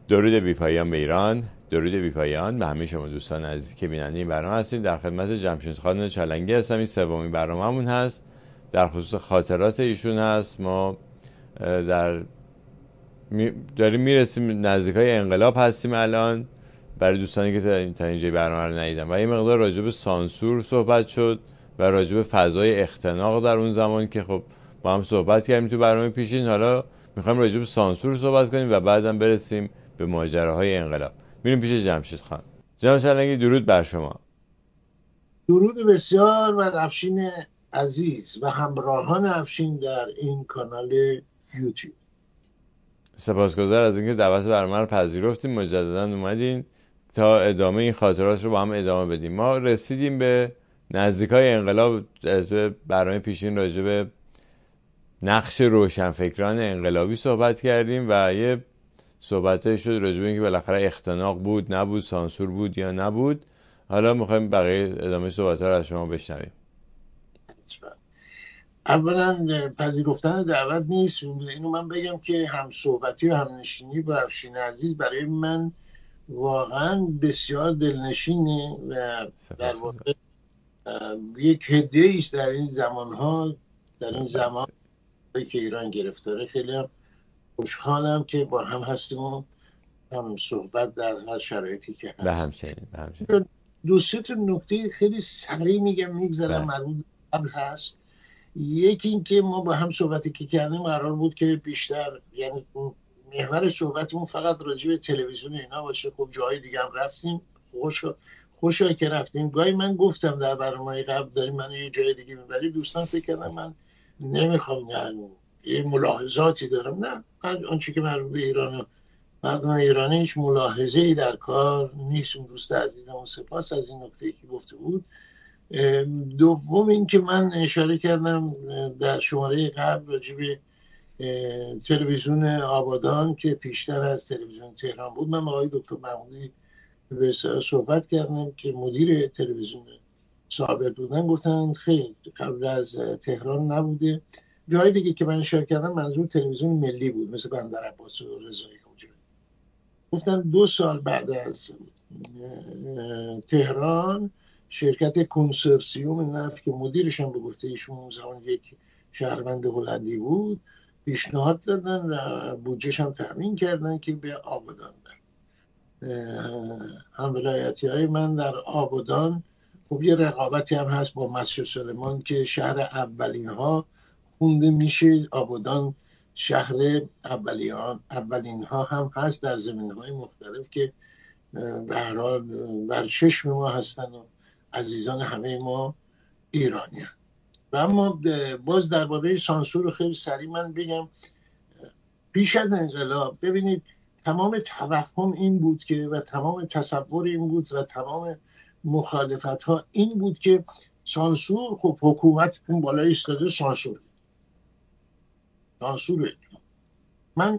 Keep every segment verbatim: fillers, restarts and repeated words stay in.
درود بی‌پایان به ایران، درود بی‌پایان به همه شما دوستان عزیزی که بیننده این برنامه هستید. در خدمت جمشید خان چالنگی هستم. این سومین برنامه‌مون هست، در خصوص خاطرات ایشون هست. ما در داریم میرسیم نزدیکای انقلاب هستیم الان، برای دوستانی که تا اینجای برنامه رو ندیدن، و یه مقدار راجع به سانسور صحبت شد و راجع به فضای اختناق در اون زمان که خب با هم صحبت کردیم تو برنامه پیشین. حالا میخوایم راجع به سانسور صحبت کنیم و بعدم برسیم به ماجراهای انقلاب. میریم پیش جمشید خان. جناب چالنگی، درود بر شما. درود بسیار بر افشین عزیز و همراهان افشین در این کانال یوتیوب. سپاسگزار از اینکه دعوت برنامه رو پذیرفتیم، مجددا اومدین تا ادامه این خاطرات رو با هم ادامه بدیم. ما رسیدیم به نزدیکای انقلاب. برنامه پیشین راجع به نقش روشنفکران انقلابی صحبت کردیم و یه صحبتایی شد راجع به اینکه بالاخره اختناق بود نبود، سانسور بود یا نبود. حالا میخوایم بقیه ادامه صحبت‌ها رو از شما بشنویم. اولا پذیرفتن دعوت نیست. اینو من بگم که هم صحبتی و هم نشینی با افشین عزیز برای من واقعا بسیار دلنشینه و در واقع یک هدیه است در این زمانها، در این زمان که ایران گرفتاره. خیلی هم خوشحالم که با هم هستیم و هم صحبت در هر شرایطی که هست. به همچنین به همچنین دو سه تا نکته خیلی سریع میگم میگذرم مربوط قبل هست. یکی این که ما با هم صحبتی که کردیم قرار بود که بیشتر، یعنی محور صحبتمون فقط راجع به تلویزیون اینا باشه. خب جای دیگه هم رفتیم، خوش خوشا که رفتیم. گاهی من گفتم در برنامه قبل داریم منو یه جای دیگه میبری، دوستان فکر کردن من نمیخوام، یعنی یه ملاحظاتی دارم. نه، آنچه که مربوط به ایران و مردم ایرانی هیچ ملاحظه‌ای در کار نیست. اون دوست عزیزم سپاس از این نکته‌ای که گفته بود. دوم این که من اشاره کردم در شماره قبل راجع به تلویزیون آبادان که پیشتر از تلویزیون تهران بود. من با آقای دکتر محمودی به صحبت کردم که مدیر تلویزیون سابق بودن، گفتن خیلی قبل از تهران نبوده. جای دیگه که من اشاره کردم منظور تلویزیون ملی بود، مثل بندر عباس و رضایی. گفتن دو سال بعد از تهران شرکت کنسورسیوم نفت که مدیرش هم به گفته ایشون اون زمان یک شهروند هلندی بود پیشنهاد دادن و بودجهش هم تامین کردن که به آبادان برن. هم ولایتی های من در آبادان، خب یه رقابتی هم هست با مسجد سلیمان که شهر اولین ها خونده میشه. آبادان شهر اولیان اولین ها هم هست در زمینه های مختلف که به هر حال بر چشم ما هستن و عزیزان همه ما ایرانی هستن. و اما باز درباره سانسور خیلی سریع من بگم. پیش از انقلاب ببینید تمام توهم این بود که و تمام تصور این بود و تمام مخالفت ها این بود که سانسور، خب حکومت اون بالای ایستاده سانسور سانسور من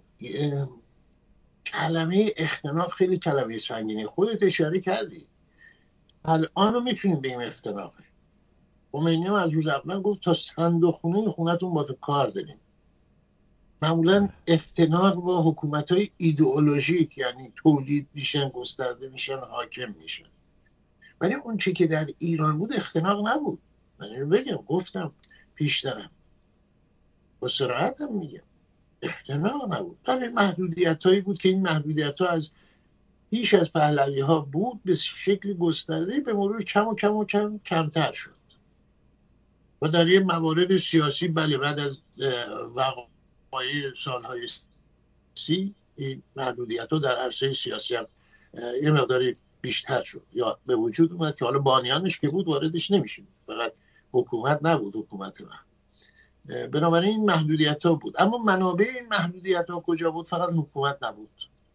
کلمه اختناق خیلی کلمه سنگینه. خودت اشاره کردی الان رو میتونیم بگیم اختناقه. خمینی هم از روز اول گفت تا صندوق خونه خونتون با تو کار داریم. معمولا اختناق با حکومت های ایدئولوژیک، یعنی تولید میشن، گسترده میشن، حاکم میشن. ولی اون چی که در ایران بود اختناق نبود. من اینو بگم، گفتم پیشترم با صراحت هم میگم اختناق نبود. ولی محدودیت هایی بود که این محدودیت ها از بیش از پهلوی ها بود به شکل گسترده به مرور کم و کم و کم کمتر شد. و در یه موارد سیاسی بله بعد از وقایع سالهای سی این محدودیت ها در عرصه سیاسی هم یه مقداری بیشتر شد یا به وجود اومد که حالا بانیانش که بود واردش نمیشیم. فقط حکومت نبود، حکومت وقت. بنابراین این محدودیت ها بود. اما منابع این محدودیت ها کجا بود؟ فقط حکومت نبود.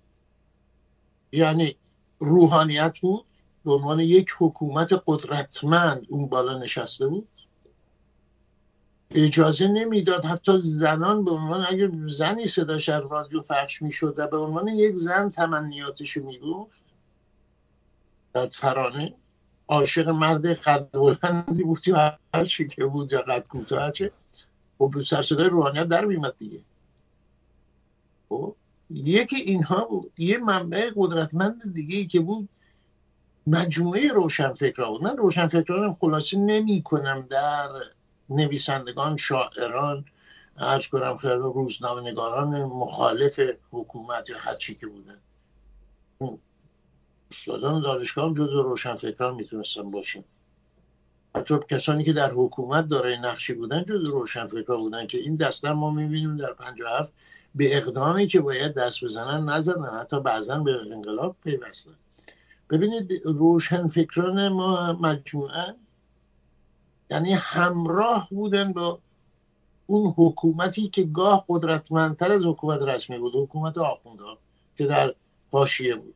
یعنی روحانیت بود به عنوان یک حکومت قدرتمند اون بالا نشسته بود، اجازه نمیداد حتی زنان به عنوان اگر زنی صداش از رادیو پخش میشد و به عنوان یک زن تمنیاتشو میگفت در ترانه، عاشق مرد قد بلندی بودی و هر چی که بود یا قد کوتاه چه، خب سر صدای روحانیت در میمد دیگه. خب یکی اینها بود. یه منبع قدرتمند دیگه ای که بود مجموعه روشنفکران بود. من روشنفکرانم خلاصه نمی کنم در نویسندگان، شاعران، عرض کنم خیلی روزنامه نگاران مخالف حکومت یا هر چی که بودن. استادان دانشگاه هم جز روشنفکران میتونستن باشیم. حتی کسانی که در حکومت دارای نقشی بودن جز روشنفکران بودن که این دسته ما میبینیم در پنجاه و هفت به اقدامی که باید دست بزنن نزدن، حتی بعضا به انقلاب پیوستن. ببینید روشنفکران ما مجموعاً یعنی همراه بودن با اون حکومتی که گاه قدرتمندتر از حکومت رسمی بود، حکومت آخوندها که در حاشیه بود.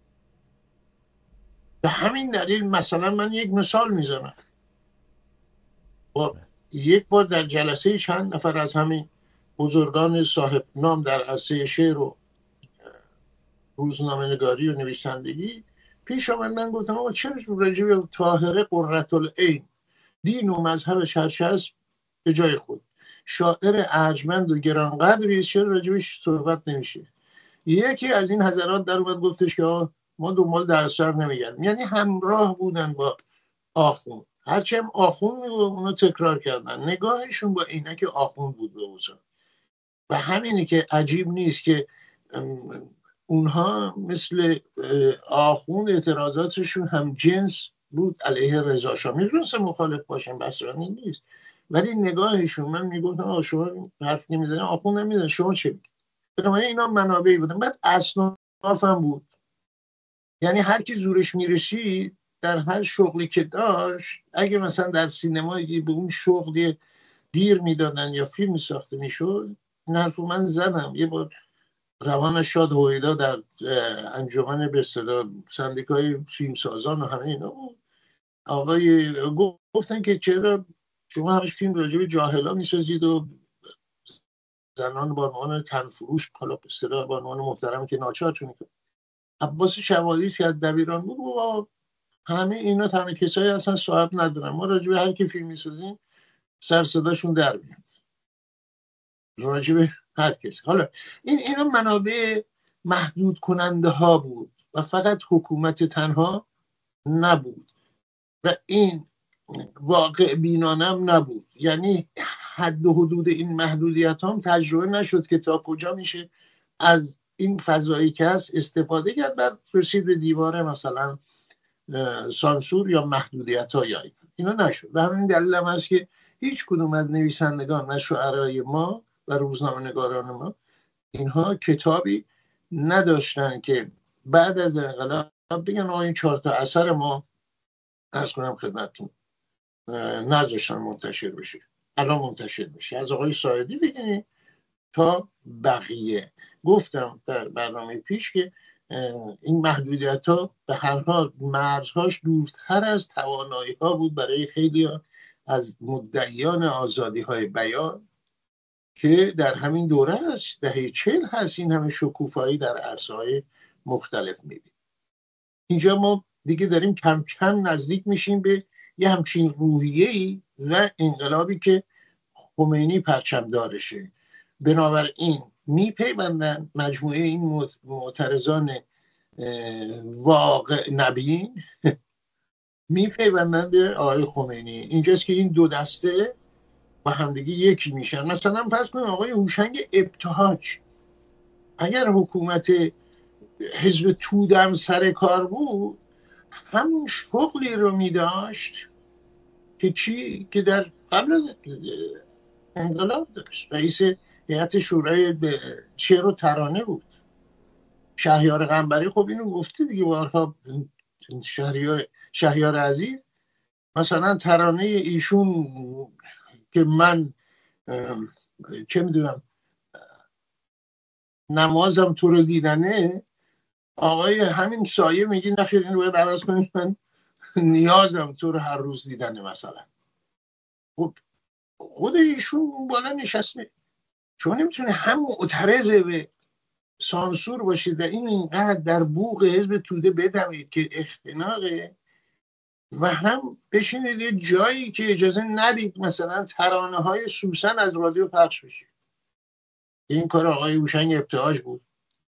به همین دلیل مثلا من یک مثال میزنم. با یک بار در جلسه چند نفر از همین بزرگان صاحب نام در عرصه شعر و روزنامه نگاری و نویسندگی پیش آمد، من گفتم آقا چرا راجع به طاهره قرةالعین دین و مذهبش هرچه هست به جای خود، شاعر ارجمند و گرانقدری چرا راجبش صحبت نمیشه؟ یکی از این حضرات در اومد گفتش که ما دنبال درسر نمیگردیم. یعنی همراه بودن با آخوند، هرچی هم آخوند میگو اونو تکرار کردن، نگاهشون با اینه که آخوند بود به اوزا. و همینه که عجیب نیست که اونها مثل آخوند اعتراضاتشون هم جنس بود علیه رضا شاه. میتونستن مخالف باشن، بسرانی نیست، ولی نگاهشون، من میگفتم آقا شما حرف نمیزنن، آخوند نمیزنن، شما چه میگید؟ بنابراین اینا منابعی بودن. بعد اصناف هم بود، یعنی هر کی زورش میرسید در هر شغلی که داشت، اگه مثلا در سینمایی به اون شغلی دیر میدادن یا فیلم ساخته میشد، این حرف رو من زدم. یه بار روان شاد هویدا در انجمن به اصطلاح سندیکای فیلمسازان و همه اینا بود، آقای گفتن که چرا شما همش فیلم راجع به جاهلا میسازید و زنان با عنوان تنفروش، حالا به اصطلاح با عنوان محترم که ناچار چون میکنه. عباس شوالیی که از دبیران بود و همه اینا تنها کسایی اصلا صاحب ندارن، ما راجع به هر کی فیلم میسازیم سر صداشون در میاد، راجع به هر کسی. حالا این اینا منابع محدود کننده ها بود و فقط حکومت تنها نبود و این واقع بینانم نبود. یعنی حد و حدود این محدودیت هم تجربه نشد که تا کجا میشه از این فضایی که هست استفاده کرد بعد رسید به دیوار مثلا سانسور یا محدودیت ها یا اینا نشد. و همین دلیل هم هست که هیچ کدوم از نویسندگان و شعرای ما و روزنامه نگاران ما اینها کتابی نداشتن که بعد از انقلاب بگن آقا این چهار تا اثر ما عرض کنم خدمتتون نذاشتن منتشر بشه، الان منتشر بشه. از آقای ساعدی بگیریم تا بقیه. گفتم در برنامه پیش که این محدودیت ها به هر حال مرزهاش دورتر از توانایی ها بود برای خیلی از مدعیان آزادی های بیان که در همین دوره هست، دهه چهل هست، این همه شکوفایی در عرصه های مختلف میبینیم. اینجا ما دیگه داریم کم کم نزدیک میشیم به یه همچین روحیه‌ای و انقلابی که خمینی پرچمدارشه. بنابراین میپیوندن مجموعه این معترضان واقع نبین میپیوندن به آقای خمینی. اینجاست که این دو دسته با همدیگه یکی میشن. مثلا فرض کنیم آقای هوشنگ ابتهاج اگر حکومت حزب تودم سر کار بود همون شغلی رو میداشت که چی که در قبل از انقلاب داشت. رئیس هیئت شورای شعر و ترانه بود. شهریار قنبری خب اینو گفته دیگه بارها، شهریار شهریار عزیز مثلا ترانه ایشون که من چه میدونم نمازم تو رو دیدنه، آقای همین سایه میگی نخیر این رو باید عوض کنید، من نیازم تو رو هر روز دیدنه مثلا. خب خود ایشون بالا نشسته، شما نمیتونه هم معترض به سانسور باشید و این اینقدر در بوق حزب توده بدمید که اختناقه و هم بشینید یه جایی که اجازه ندید مثلا ترانه های سوسن از رادیو پخش بشه. این کار آقای هوشنگ ابتهاج بود.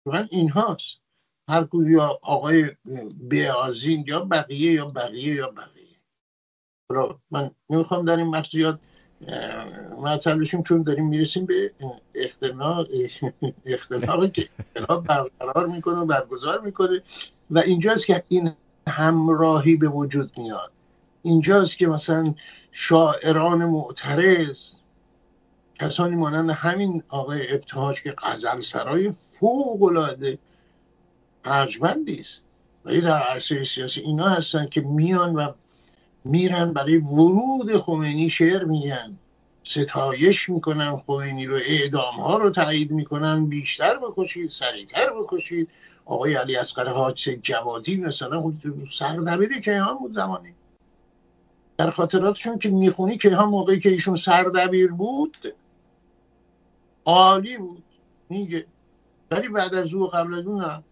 من این هاست، هر کدوم یا آقای بیازین یا بقیه یا بقیه یا بقیه. من نمیخوام در این بخش زیاد معطل بشیم، چون داریم میرسیم به اختناق اختناقی که اختناق برقرار میکنه و برگزار میکنه و اینجاست که این همراهی به وجود میاد. اینجاست که مثلا شاعران معترض، کسانی مانند همین آقای ابتهاج که غزل سرای فوق العاده ارجمندی است، ولی در عرصه سیاسی اینا هستن که میان و میرن برای ورود خمینی شعر میگن، ستایش میکنن خمینی رو، اعدام ها رو تایید میکنن، بیشتر بکشید، سریعتر بکشید. آقای علی اصغر حاج جوادی مثلا سردبیر کیهان بود زمانی، در خاطراتشون که میخونی کیهان موقعی که ایشون سردبیر بود عالی بود میگه، ولی بعد از او قبل از اون نه.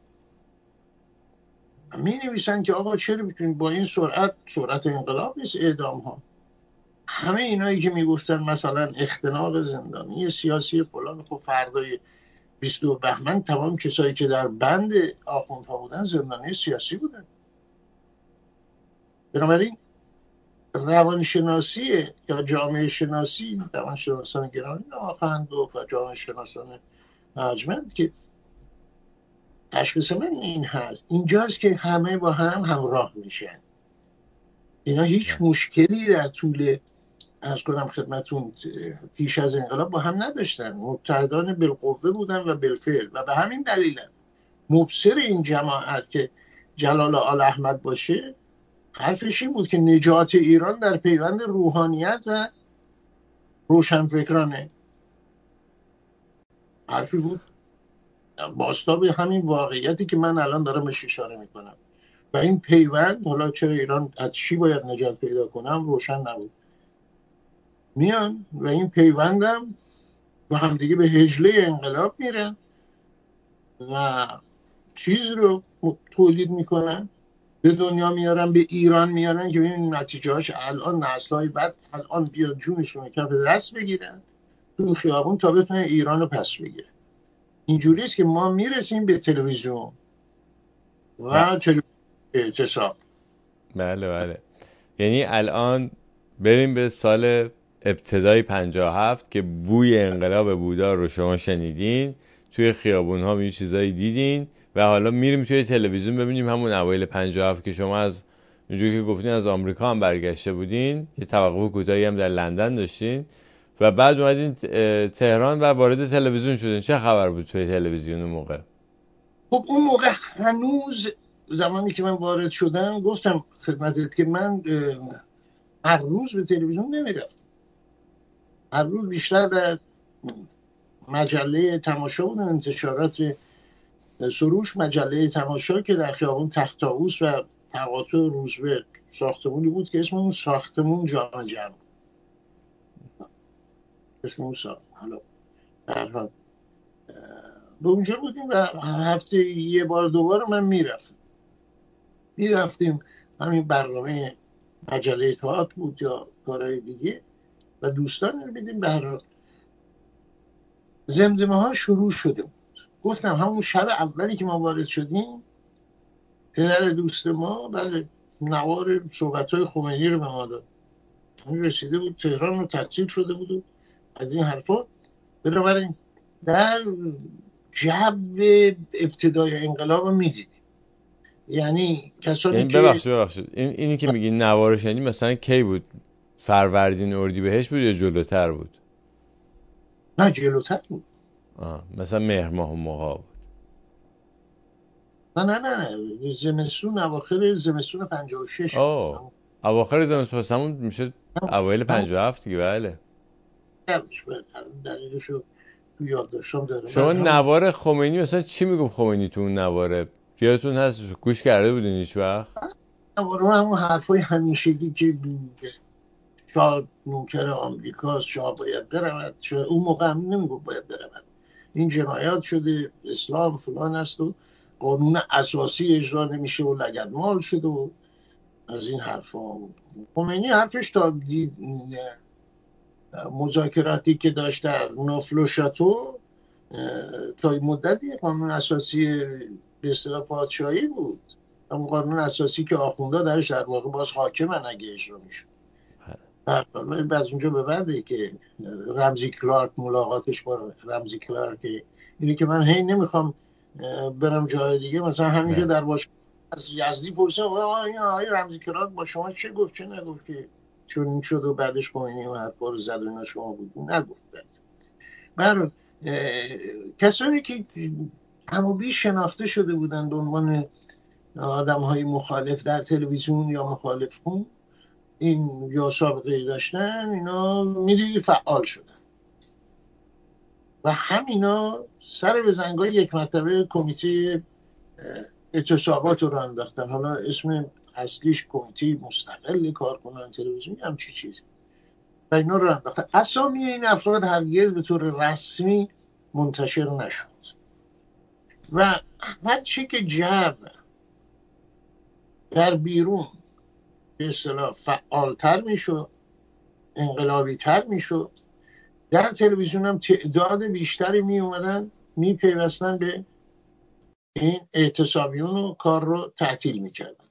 می نویسن که آقا چرا میتونید با این سرعت، سرعت انقلاب نیست اعدام ها. همه اینایی که میگفتن مثلا اختناق زندانی سیاسی فلان، خب فردای بیست و دو بهمن تمام کسایی که در بند آخوندها بودن زندانی سیاسی بودن. بنابراین روانشناسی یا جامعه شناسی، روانشناسان گرامی آخوند و جامعه شناسان ارجمند که تشخیص من این هست، اینجاست که همه با هم همراه میشن. اینا هیچ مشکلی در طول از کنم خدمتون پیش از انقلاب با هم نداشتن، متحدان بالقوه بودن و بالفعل، و به همین دلیل مبصر این جماعت که جلال آل احمد باشه حرفش این بود که نجات ایران در پیوند روحانیت و روشنفکرانه. حرفی بود بازتاب همین واقعیتی که من الان دارم بهش اشاره میکنم. و این پیوند، حالا چرا ایران از چی باید نجات پیدا کنم روشن نبود، میان و این پیوندم و همدیگه به هجله انقلاب میرن و چیز رو تولید میکنن، به دنیا میارن، به ایران میارن که ببینید نتیجه هاش الان نسل‌های بعد الان بیاد جونشون کف دست بگیرن تو خیابون تا بتونن ایران رو پس بگیرن. اینجوری است که ما میرسیم به تلویزیون و تلویزیون اعتصاب. بله بله. یعنی الان بریم به سال ابتدای پنجاه و هفت که بوی انقلاب بودا رو شما شنیدین، توی خیابون ها می چیزایی دیدین و حالا میریم توی تلویزیون ببینیم همون اوایل پنجاه و هفت که شما از اونجوری که گفتین از آمریکا هم برگشته بودین، یه توقف کوتاهی هم در لندن داشتین و بعد اومدین تهران و وارد تلویزیون شدین. چه خبر بود توی تلویزیون اون موقع؟ خب اون موقع هنوز زمانی که من وارد شدم گفتم خدمتت که من هر روز به تلویزیون نمیرفتم، هر روز بیشتر در مجله تماشا بودم، انتشارات سروش مجله تماشا که در خیابون تخت‌طاووس و تقاطع روزبه ساختمونی بود که اسم اون ساختمون جامع جمع، اسم اون ساختمون. حالا در حال به اونجا بودیم و هفته یه بار دوبار من میرفتم میرفتیم همین برنامه مجله اطاعت بود یا کارهای دیگه و دوستان رو بیدیم. به هر حال زمزمه ها شروع شده بود. گفتم همون شب اولی که ما وارد شدیم پدر دوست ما بله نوار صحبت های خمینی رو به ما داد، همون رسیده بود تهران رو تحصیل شده بود و از این حرفا. بنابراین در جو ابتدای انقلاب رو میدیدیم، یعنی کسانی یعنی که ببخشید ببخشید این اینی که میگی نوارش یعنی مثلا کی بود؟ فروردین اردیبهشت بود یا جلوتر بود؟ نه جلوتر بود. آه. مثلا مهر ماه و موها بود؟ نه نه نه نه زمستون، اواخر زمستون پنجاه و شش. آه اواخر زمستون، پس همون میشه اوایل پنجاه و هفت دیگه. بله دلیلشو تو یاد داشتم دارم. شما نوار خمینی مثلا چی میگفت خمینی تو اون نواره؟ یادتون هست گوش کرده بودین هیچ وقت؟ نواره همون حرفای همیشگی که شاه نوکر آمریکاست، شاه باید برود، اون موقع هم نمیگفت باید برود، این جنایات شده، اسلام فلان است و قانون اساسی اجرا نمیشه و لگدمال شده و از این حرفا. خمینی حرفش تا مذاکراتی که داشت در نافل و شاتو تا مدتی قانون اساسی به اصطلاح پادشاهی بود، اما قانون اساسی که آخونده درش در واقع باز حاکمن اگه اجرا میشه. از اونجا به بعده که رمزی کلارک ملاقاتش با رمزی کلارک، اینه که من هی نمیخوام برم جای دیگه، مثلا همینجا در باشگاه از یزدی پرسیدم آقای رمزی کلارک با شما چه گفت چه نگفت که چون این شد و بعدش خمینی و حرفا رو زد و اینا شما بود نگفت. من کسانی که همو بیش شناخته شده بودن به عنوان آدم های مخالف در تلویزیون یا مخالف خون این یا سابقه داشتن، اینا میدیدی فعال شدن و همینا سر به زنگای یک مرتبه کمیته اعتصابات رو انداختن. حالا اسم اصلیش کمیته مستقل کارکنان تلویزیون هم چی چیزی و اینا رو انداختن. اسامی این افراد هرگز به طور رسمی منتشر نشد و هر چی که جو در بیرون به اصطلاح فعالتر میشد، انقلابی تر میشد، در تلویزیون هم تعداد بیشتری می اومدن می پیوستن به این اعتصابیون و کار رو تعطیل میکردن.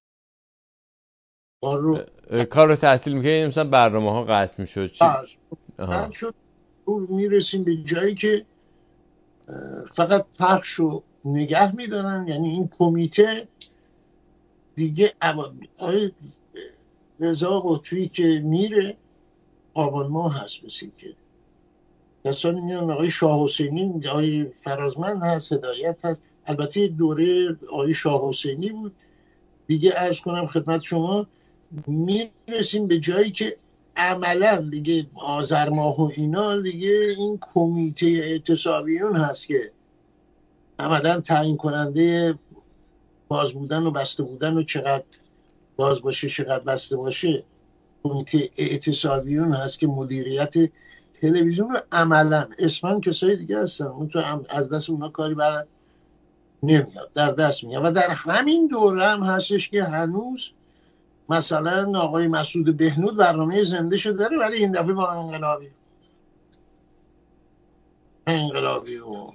کار رو کار رو تعطیل میکردن، مثلا برنامه ها قطع میشد. چی؟ بعد شد میرسیم به جایی که فقط پخش رو نگه میدارن. یعنی این کمیته دیگه آقای رضا قطبی که میره آبان ماه هست، بسی که کسانی میان، آقای شاه حسینی، آقای فرازمند هست، هدایت هست، البته دوره آقای شاه حسینی بود دیگه. عرض کنم خدمت شما میرسیم به جایی که عملا دیگه آذر ماه و اینا دیگه این کمیته اعتصابیون هست که عملا تعیین کننده باز بودن و بسته بودن و چقدر باز باشه چقدر بسته باشه. کمیته اعتصابیون هست که مدیریت تلویزیون رو عملا، اسمن کسای دیگه هستن، اون تو از دست اونا کاری بر نمیاد، در دست میاد. و در همین دوره هم هستش که هنوز مثلا آقای مسعود بهنود برنامه زنده شده داره، ولی این دفعه با انقلابی انقلابی و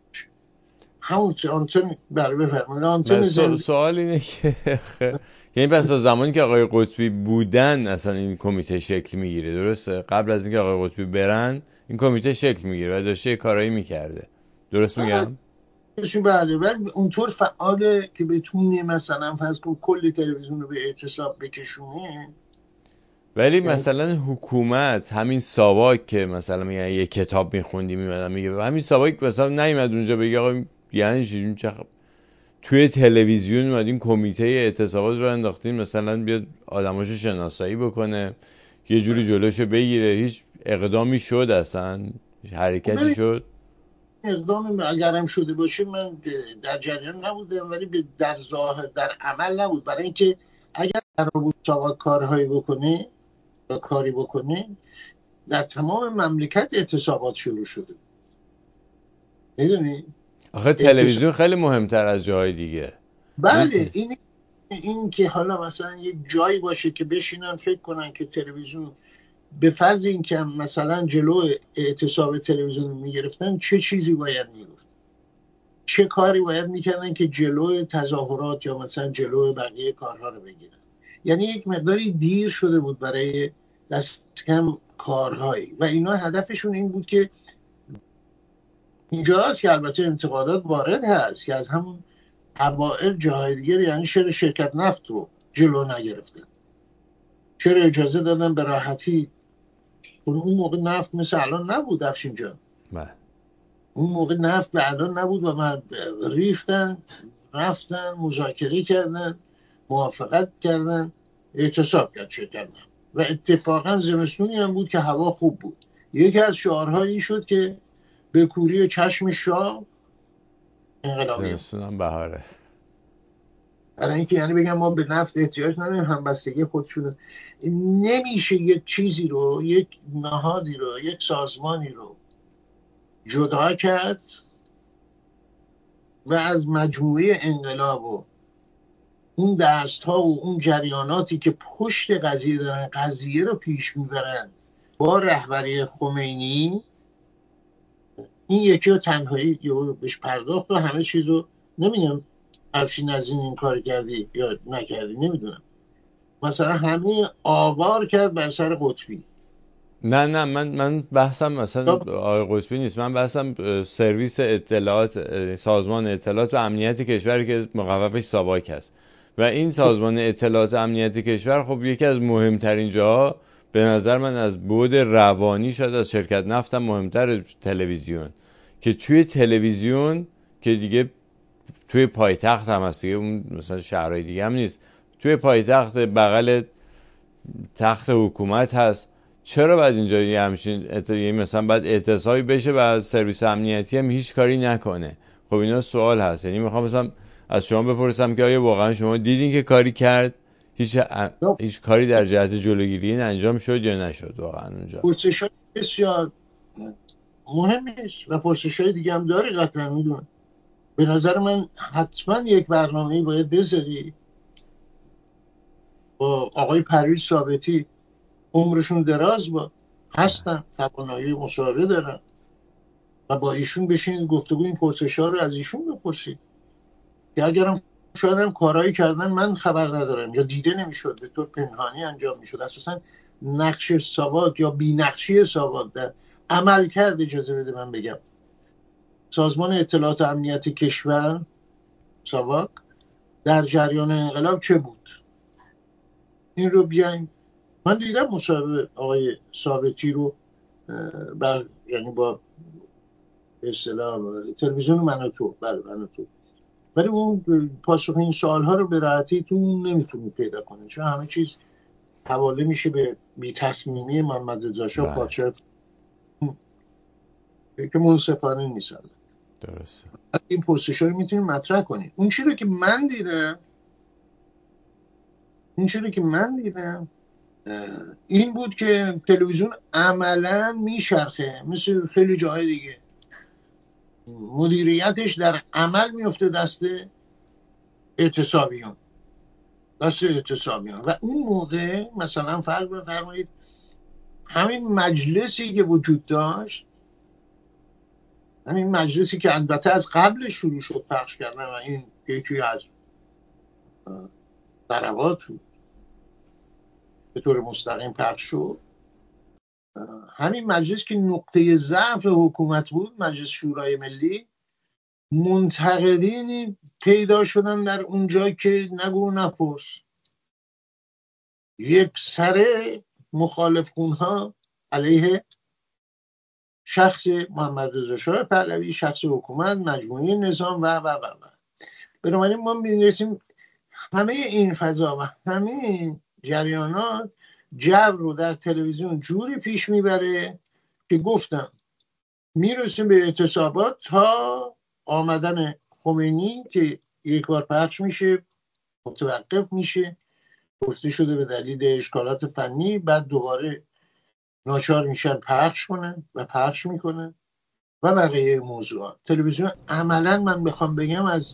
همون که آنتن بر بفرمایید آنتن زنده. سوال اینه که یعنی پس از زمانی که آقای قطبی بودن اصلا این کمیته شکل میگیره، درسته؟ قبل از اینکه آقای قطبی برن این کمیته شکل میگیره و داشته کارایی میکرده، درست میگم؟ بله، ولی اونطور فعاله که بتونه مثلا فرض کن کل تلویزیون رو به اعتصاب بکشونه. ولی مثلا حکومت همین ساواک که مثلا میگن یه کتاب میخوندی میمدن میگه همین ساواک مثلا نیومد اونجا بگه آقا یعنی چی چه توی تلویزیون اومدین کمیته اعتصابات رو انداختین مثلا بیاد آدماشو شناسایی بکنه یه جوری جلوشو بگیره، هیچ اقدامی شد اصلا حرکتی شد؟ اقدام اگرم شده باشه من در جریان نبودم، ولی در ظاهر در عمل نبود. برای اینکه اگر قرار بود ساواک کارهایی بکنه و کاری بکنه در تمام مملکت اعتصابات شروع شده. میدونی؟ آخه تلویزیون خیلی مهمتر از جای دیگه. بله، این این که حالا مثلا یک جایی باشه که بشینن فکر کنن که تلویزیون، به فرض این که مثلا جلو اعتصاب تلویزیون میگرفتن چه چیزی باید میگفت، چه کاری باید میکردن که جلو تظاهرات یا مثلا جلو بقیه کارها رو بگیرن. یعنی یک مقداری دیر شده بود برای دست کم کارهایی و اینا هدفشون این بود که اینجاست که البته انتقادات وارد هست که از همون اوائل جاهای دیگر، یعنی چرا شرکت نفت رو جلو نگرفتن، چرا اجازه دادن به راحتی. اون موقع نفت مثل الان نبود افشین جان، اون موقع نفت به الان نبود و من ریختن رفتن مذاکره کردن موافقت کردن اعتصاب کرد شرکت. و اتفاقا زمستونی هم بود که هوا خوب بود. یکی از شعارهایی شد که به کوری چشم شاه انقلابی، زمستون هم بهاره. برای اینکه یعنی بگم ما به نفت احتیاج نداریم، همبستگی خودشون. نمیشه یک چیزی رو، یک نهادی رو، یک سازمانی رو جدا کرد و از مجموعه انقلاب و اون دست ها و اون جریاناتی که پشت قضیه دارن قضیه رو پیش میبرن با رهبری خمینی این یکی رو تنهایی یهو بهش پرداخت و همه چیزو نمیدونم افشین از این این کار کردی یا نکردی نمیدونم، مثلا همه آوار کرد بر سر قطبی. نه نه من من بحثم مثلا خب، آقای قطبی نیست، من بحثم سرویس اطلاعات، سازمان اطلاعات و امنیت کشور که مقوفش ساواک هست و این سازمان اطلاعات و امنیت کشور خب یکی از مهمترین جاها به نظر من از بعد روانی شاید از شرکت نفت هم مهمتر تلویزیون، که توی تلویزیون که دیگه توی پایتخت هم هست دیگه، اون مثلا شهرهای دیگه هم نیست، توی پایتخت بغل تخت حکومت هست، چرا باید اینجا یه همچین ات... مثلا باید اعتصابی بشه و سرویس امنیتی هم هیچ کاری نکنه؟ خب اینا سوال هست. یعنی میخوام مثلا از شما بپرسم که آیا واقعا شما دیدین که کاری کرد، هیچ ا... هیچ کاری در جهت جلوگیری این انجام شد یا نشد واقعا اونجا؟ پرسش‌های بسیار مهم نیست و پرسش‌های دیگه هم داری قطعا میدونم. به نظر من حتما یک برنامه‌ای باید بذاری با آقای پرویز ثابتی، عمرشون دراز با هستن، توانایی مصاحبه دارن و با ایشون بشینید گفتگو این پرسش‌ها رو از ایشون بپرسید که اگرم شاید هم کارهایی کردن من خبر ندارم یا دیده نمیشد، به طور پنهانی انجام میشد. اساسا نقش ساواک یا بی‌نقشی ساواک در عمل کرد، اجازه بده من بگم، سازمان اطلاعات امنیت کشور ساواک در جریان انقلاب چه بود، این رو بیاین. من دیدم مصاحبه آقای ثابتی رو بر یعنی با به اصطلاح تلویزیون منوتو، بله منوتو، ولی اون پاسخ این سوال‌ها رو به راحتی تو نمیتونی پیدا کنی، چون همه چیز حواله میشه به بی تصمیمی محمد رضا شاه پادشاه که منصفانه نیست. درسته. این پرسش‌ها رو میتونی مطرح کنی. اون چیزی که من دیدم این چیزی که من دیدم این بود که تلویزیون عملا میشرخه مثل خیلی جاهای دیگه، مدیریتش در عمل میفته دست اعتصابیان دست اعتصابیان و اون موقع مثلا فرض بفرمایید همین مجلسی که وجود داشت، همین مجلسی که البته از قبل شروع شد پخش کردن و این یکی از ضربات به طور مستقیم پخش شد، همین مجلس که نقطه ضعف حکومت بود، مجلس شورای ملی، منتقدینی پیدا شدن در اونجا که نگو نپرس، یک سره مخالف خونها علیه شخص محمد رضا شاه پهلوی، شخص حکومت، مجموعه نظام و و و و بنابراین ما می‌رسیم همه این فضا و همه این جریانات جو رو در تلویزیون جوری پیش میبره که گفتم میرسیم به اعتصابات تا آمدن خمینی که یک بار پخش میشه متوقف میشه، گفته شده به دلیل اشکالات فنی، بعد دوباره ناچار میشن پخش کنن و پخش میکنن و بقیه موضوعات. تلویزیون عملا من بخوام بگم از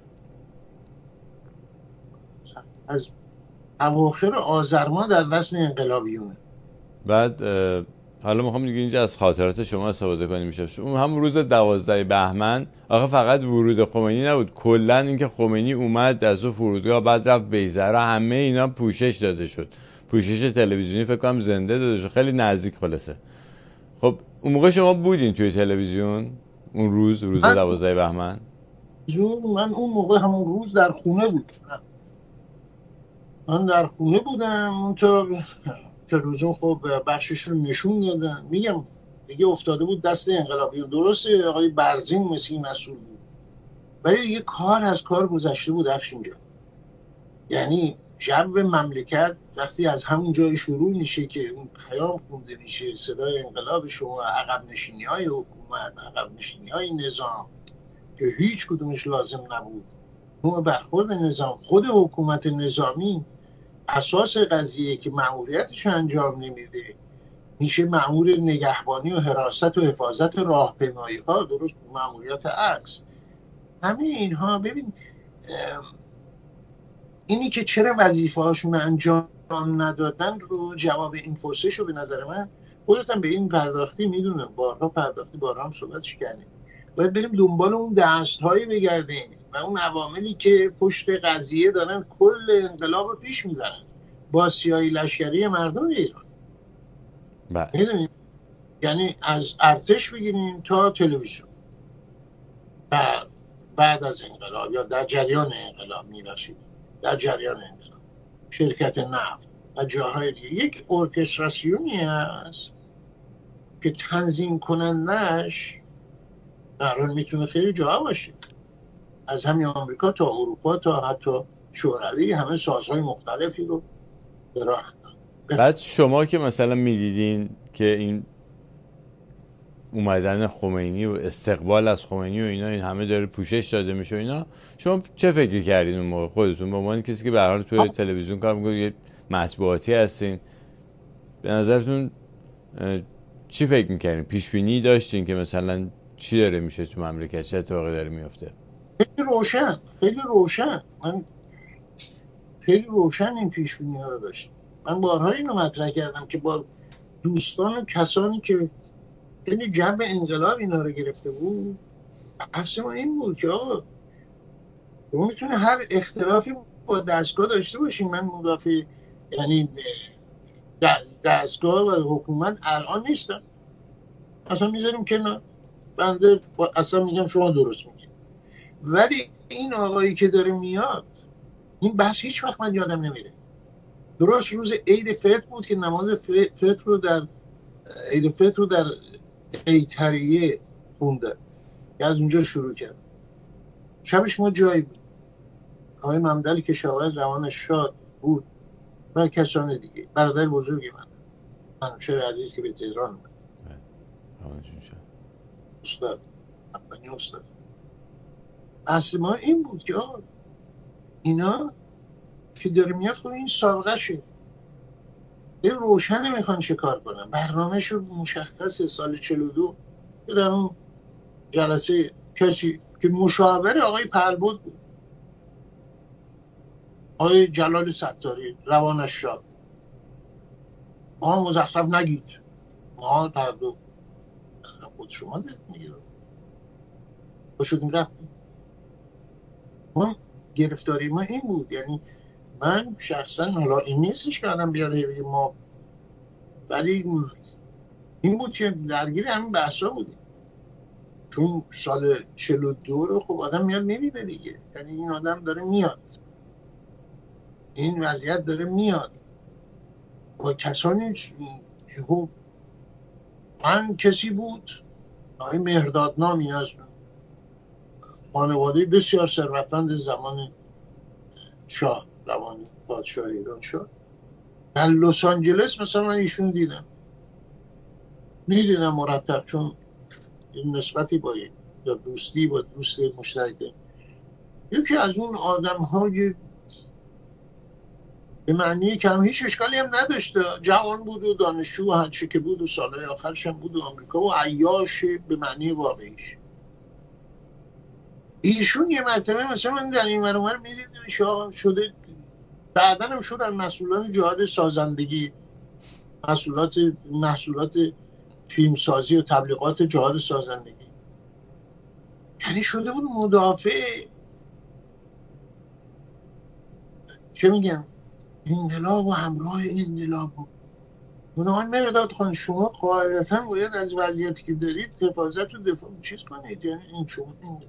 از اواخر آذر ماه در دست انقلابیونه. بعد حالا میخوام دیگه اینجا از خاطرات شما استفاده کنیم. میشه اون هم روز دوازده بهمن، آخه فقط ورود خمینی نبود، کلا اینکه خمینی اومد از اون فرودگاه بعد رفت بیضره، همه اینا پوشش داده شد، پوشش تلویزیونی فکر کنم زنده داده شد، خیلی نزدیک خلاصه. خب اون موقع شما بودین توی تلویزیون اون روز روز دوازده بهمن؟ من اون موقع همون روز در خونه بودم، من در خونه بودم. اون تا تلویزیون خب بخشش رو نشون دادن، میگم دیگه افتاده بود دست انقلابیون. درسته آقای برزین مثل مسئول بود ولی یه کار از کار گذشته بود افشین جان. یعنی جو مملکت وقتی از همون جای شروع میشه که اون پیام خونده میشه، صدای انقلاب شما، عقب نشینی های حکومت، عقب نشینی های نظام که هیچ کدومش لازم نبود، نوع برخورد نظام، خود حکومت نظامی اساس قضیه که مأموریتش انجام نمیده میشه مأمور نگهبانی و حراست و حفاظت راهپیمایی ها، درست مأموریت عکس. همه اینها ببین اینی که چرا وظیفه هاشون انجام ندادن رو، جواب این پرسش رو به نظر من خودت هم به این پرداختی، میدونم بارها پرداختی، بارها هم صحبتش کردیم. باید بریم دنبال اون دستهایی بگردیم و اون عواملی که پشت قضیه دارن کل انقلاب رو پیش میبرن با سیاهی لشکری مردم ایران. میدونید، یعنی از ارتش بگیریم تا تلویزیون و بعد از انقلاب یا در جریان انقلاب، میبخشید در جریان انقلاب، شرکت نفت و جاهای دیگه، یک ارکستراسیونی هست که تنظیم کنندش در حال میتونه خیلی جا باشه، از همین آمریکا تا اروپا تا حتی شوروی، همه سازهای مختلفی رو به راه انداخت. بعد شما که مثلا میدیدین که این اومدن خمینی و استقبال از خمینی و اینا، این همه داره پوشش داده میشه و اینا، شما چه فکری کردین اون موقع خودتون به عنوان کسی که به هر حال توی تلویزیون کار میکنید، یه مطبوعاتی هستین، به نظرتون چی فکر میکردین؟ پیش بینی داشتین که مثلا چی داره میشه تو مملکت، چه اتفاقی داره میفته؟ خیلی روشن، خیلی روشن، من خیلی روشن این پیش بینی ها رو داشتم. من بارها اینو مطرح کردم که با دوستان و کسانی که خیلی جو انقلاب اینا رو گرفته بود، اصلا این بود که آقا ما میتونه هر اختلافی با دستگاه داشته باشیم، من مدافع یعنی دستگاه و حکومت الان نیستم، اصلا میذاریم کنار، بنده اصلا میگم شما درست میگید، ولی این آقایی که داره میاد، این بحث هیچ وقت من یادم نمیره. درست روز عید فطر بود که نماز فطر رو در عید فطر رو در قیطریه خونده که از اونجا شروع کرد. شبش ما جایی بود، آقای ممدلی که شاید روانش شاد بود و کسان دیگه، برادر بزرگی من منوچهر عزیز که به تهران بود، استاد افغانی استاد. اصل ما این بود که آقا اینا که داره میاد، خب این سابقه شه، این روشن میخوان چه کار کنن، برنامه شو مشخصه. سال چهل و دو که در اون جلسه کسی که مشاور آقای پهلبد بود، آقای جلال ستاری روانش شاد، ما مزخرف نگید، ما پهلبد خود شما دید میگید با شدیم رفتیم. ما گرفتاری ما این بود، یعنی من شخصا، حالا این نیستش که آدم بیاده بگه ما، ولی این بود که درگیر همین بحثا بودیم، چون سال چهل و دو رو خب آدم میاد میبینه دیگه، یعنی این آدم داره میاد، این وضعیت داره میاد با کسانی. خب من کسی بود، آقای مهرداد نامی از خانواده بسیار ثروتمند زمان شاه، زمان پادشاه ایران شد، در لس آنجلس مثلا من ایشون دیدم میدیدم مرتب، چون این نسبتی با یا دوستی با دوست مشترک، یکی از اون آدم های به معنی کلمه هیچ اشکالی هم نداشته، جوان بود و دانشجو و هرچی که بود و سالهای آخرش هم بود و آمریکا و عیاش به معنی واقعیش. ایشون یه مرتبه مثلا من در این مرمار میدیدم شده، بعدا هم شد از مسئولان جهاد سازندگی، مسئولات محصولات فیلمسازی و تبلیغات جهاد سازندگی، یعنی شده بود مدافع چه میگم انقلاب و همراه انقلاب بود. اونها مرداد خان شما قاعدتا باید از وضعیتی که دارید حفاظت و دفاع چیز کنید، یعنی این شما این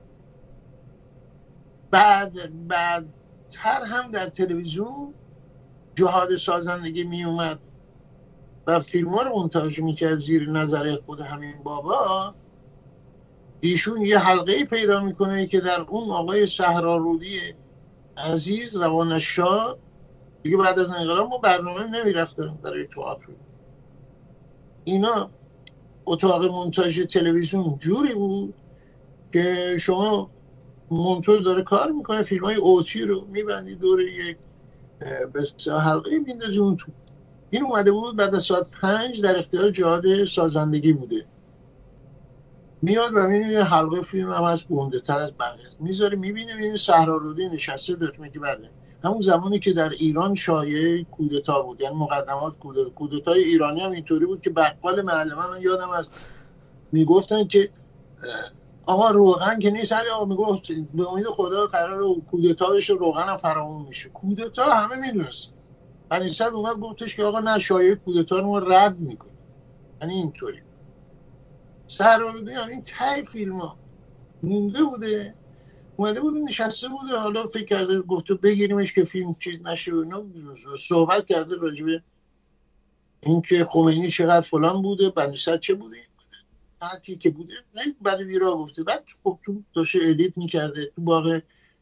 بعد بعدتر هم در تلویزیون جهاد سازندگی می اومد و فیلم ها رو منتاج میکرد زیر نظر خود همین بابا، ایشون یه حلقه پیدا میکنه که در اون آقای صحرارودی عزیز روانش شاد دیگه بعد از انقلاب ما برنامه نمیرفتن برای تئاتر، اینا اتاق مونتاژ تلویزیون جوری بود که شما مونتور داره کار میکنه، فیلم های اوتی رو میبندی دور یک بسیار حلقه میندازی اون تو. این اومده بود بعد از ساعت پنج در اختیار جهاد سازندگی بوده، میاد و میبینه یه حلقه فیلم هم از گنده تر از بقیه است، میذاره میبینه، میبینه صحرارودی نشسته داره، میگه بله همون زمانی که در ایران شایعه کودتا بود، یعنی مقدمات کودتا. کودتای ایرانی هم اینطوری بود که بقال محل من یادم از میگفتن که آقا روغن که نیست، علی آقا میگفت به امید خدا قرار کودتا بشه، روغن هم فراهم میشه. کودتا همه میدونست. بنی صدر اومد گفتش که آقا نه، شایعه کودتا رو ما رد میکنیم. یعنی اینطوری سهرابی هم این تای فیلم ها مونده بوده، اومده بوده نشسته بوده، حالا فکر کرده گفته بگیریمش که فیلم چیز نشه و اینا، صحبت کرده راجبه این که خمینی چقدر فلان بوده، بنی صدر چه بوده، هر کی که بوده، نه برای ویرا گفته. بعد خب تو داشته ادیت میکرده تو باغ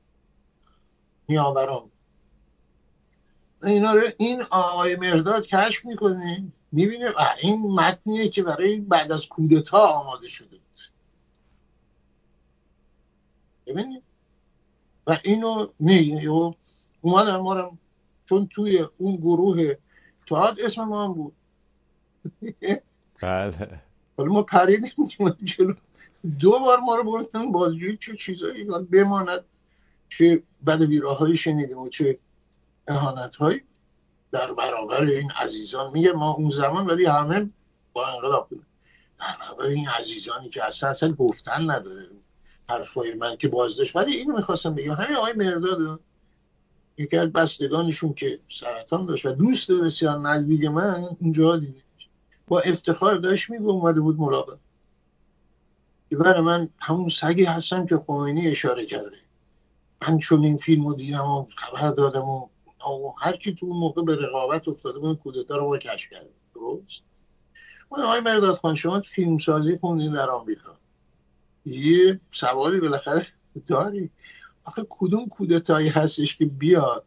نیاوران اینا رو، این آقای مرداد کشف میکنه، میبینه این متنیه که برای بعد از کودتا آماده شده بود. ببینید و اینو نه اومدن ما رو، چون توی اون گروه تئاتر اسم ما هم بود بله حالا ما پریدیم جلو، دو بار ما رو بردن بازجویی چه چیزایی بماند، چه بد ویراهایی شنیدیم و چه اهانت‌هایی در برابر این عزیزان. میگه ما اون زمان ولی همه با انقلاب بودیم، در برابر این عزیزانی که اصلا اصلا گفتن نداره حرفای من که بازداشت. ولی اینو میخواستم بگم، همین آقای مرداد یکی از بستگانشون که سرطان داشت و دوست بسیار نزدیک من اونجا دیده، با افتخار داشت میگه اومده بود مراقب که برای من همون سگی هستم که خمینی اشاره کرده، من چون این فیلم رو دیدم و خبر دادم و هر کی تو اون موقع به رقابت افتاده بود کودتا رو با کشف کرده. درست؟ من آقای مرداد خان شما فیلم سازی خوندین در آمریکا، یه سوالی بالاخره داری، آخه کدوم کودتایی هستش که بیاد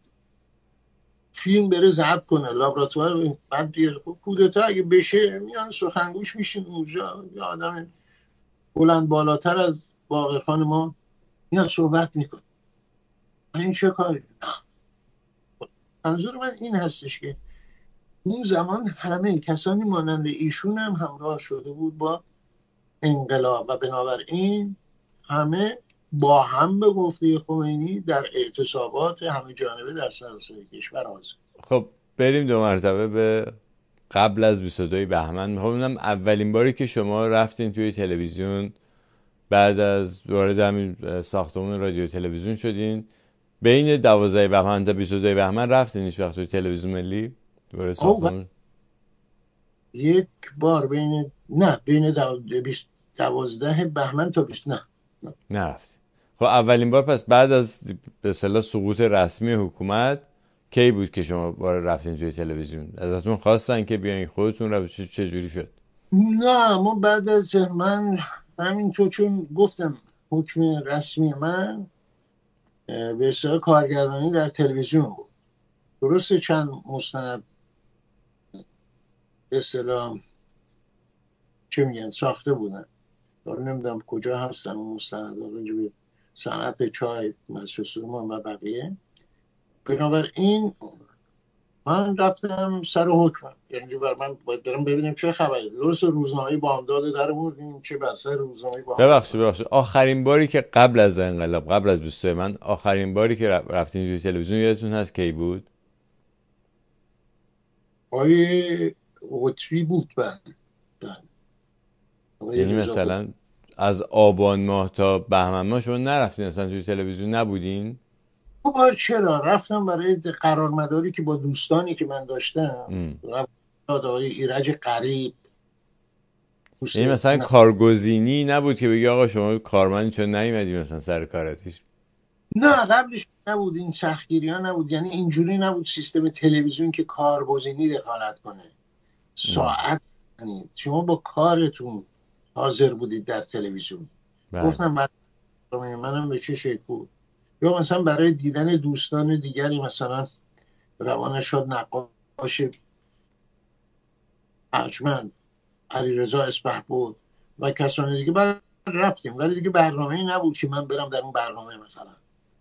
فیلم بره ضبط کنه لابراتوار، بعد دیگه کودتا اگه بشه میان سخنگوش میشین اونجا، یه آدم بلند بالاتر از باقرخان ما میاد صحبت میکنه، این چه کاری؟ منظور من این هستش که اون زمان همه کسانی مانند ایشون هم همراه شده بود با انقلاب و بنابراین همه با هم به گفته خمینی در اعتصابات همه جانبه در سراسر کشور حاضر. خب بریم دو مرتبه به قبل از بیست و دو بهمن. میخوام ببینم اولین باری که شما رفتین توی تلویزیون بعد از وارد همین ساختمان رادیو تلویزیون شدین، بین دوازده بهمن تا بیست و دو بهمن رفتین هیچ وقت توی تلویزیون ملی وارد ساختمان؟ یک بار بین نه بین دوازده بهمن تا بیست نه نرفتی. خب اولین بار پس بعد از به اصطلاح سقوط رسمی حکومت کی بود که شما بار رفتین توی تلویزیون؟ ازتون خواستن که بیاین خودتون رو چه جوری شد؟ نه ما بعد از من همینطور چون گفتم حکم رسمی من به اصطلاح کارگردانی در تلویزیون بود، درسته چند مستند به اصطلاح چه میگن ساخته بودن، دارم نمیدونم کجا هستن اون مستند راجع به صنعت چای مسجد سلیمان و بقیه. بنابراین من رفتم سر حکمم، یعنی بر من باید برم ببینم چه خبره. درست روزنامه بامداد در بردیم، چه بر سر روزنامه بامداد. ببخشید ببخشید آخرین باری که قبل از انقلاب، قبل از بیست من، آخرین باری که رفتین توی تلویزیون یادتون هست کی بود؟ آقای قطبی بود بعد. یعنی مثلا از آبان ماه تا بهمن ماه شما نرفتین اصلا توی تلویزیون نبودین؟ خب چرا رفتم برای قرار مداری که با دوستانی که من داشتم، آقای ایرج قریب. یعنی مثلا نه. کارگزینی نبود که بگی آقا شما کارمند چون نیومدی مثلا سر کارتیش؟ نه قبلش نبود، این سختگیری ها نبود، یعنی اینجوری نبود سیستم تلویزیون که کارگزینی دخالت کنه ساعت. یعنی شما با کارتون حاضر بودید در تلویزیون. بله. گفتم بعد منم به چه شکل بود، یا مثلا برای دیدن دوستان دیگری مثلا روانه شد نقاش ارجمند علیرضا اسپهبد و کسان دیگه، بعد رفتیم ولی دیگه برنامه‌ای نبود که من برم در اون برنامه مثلا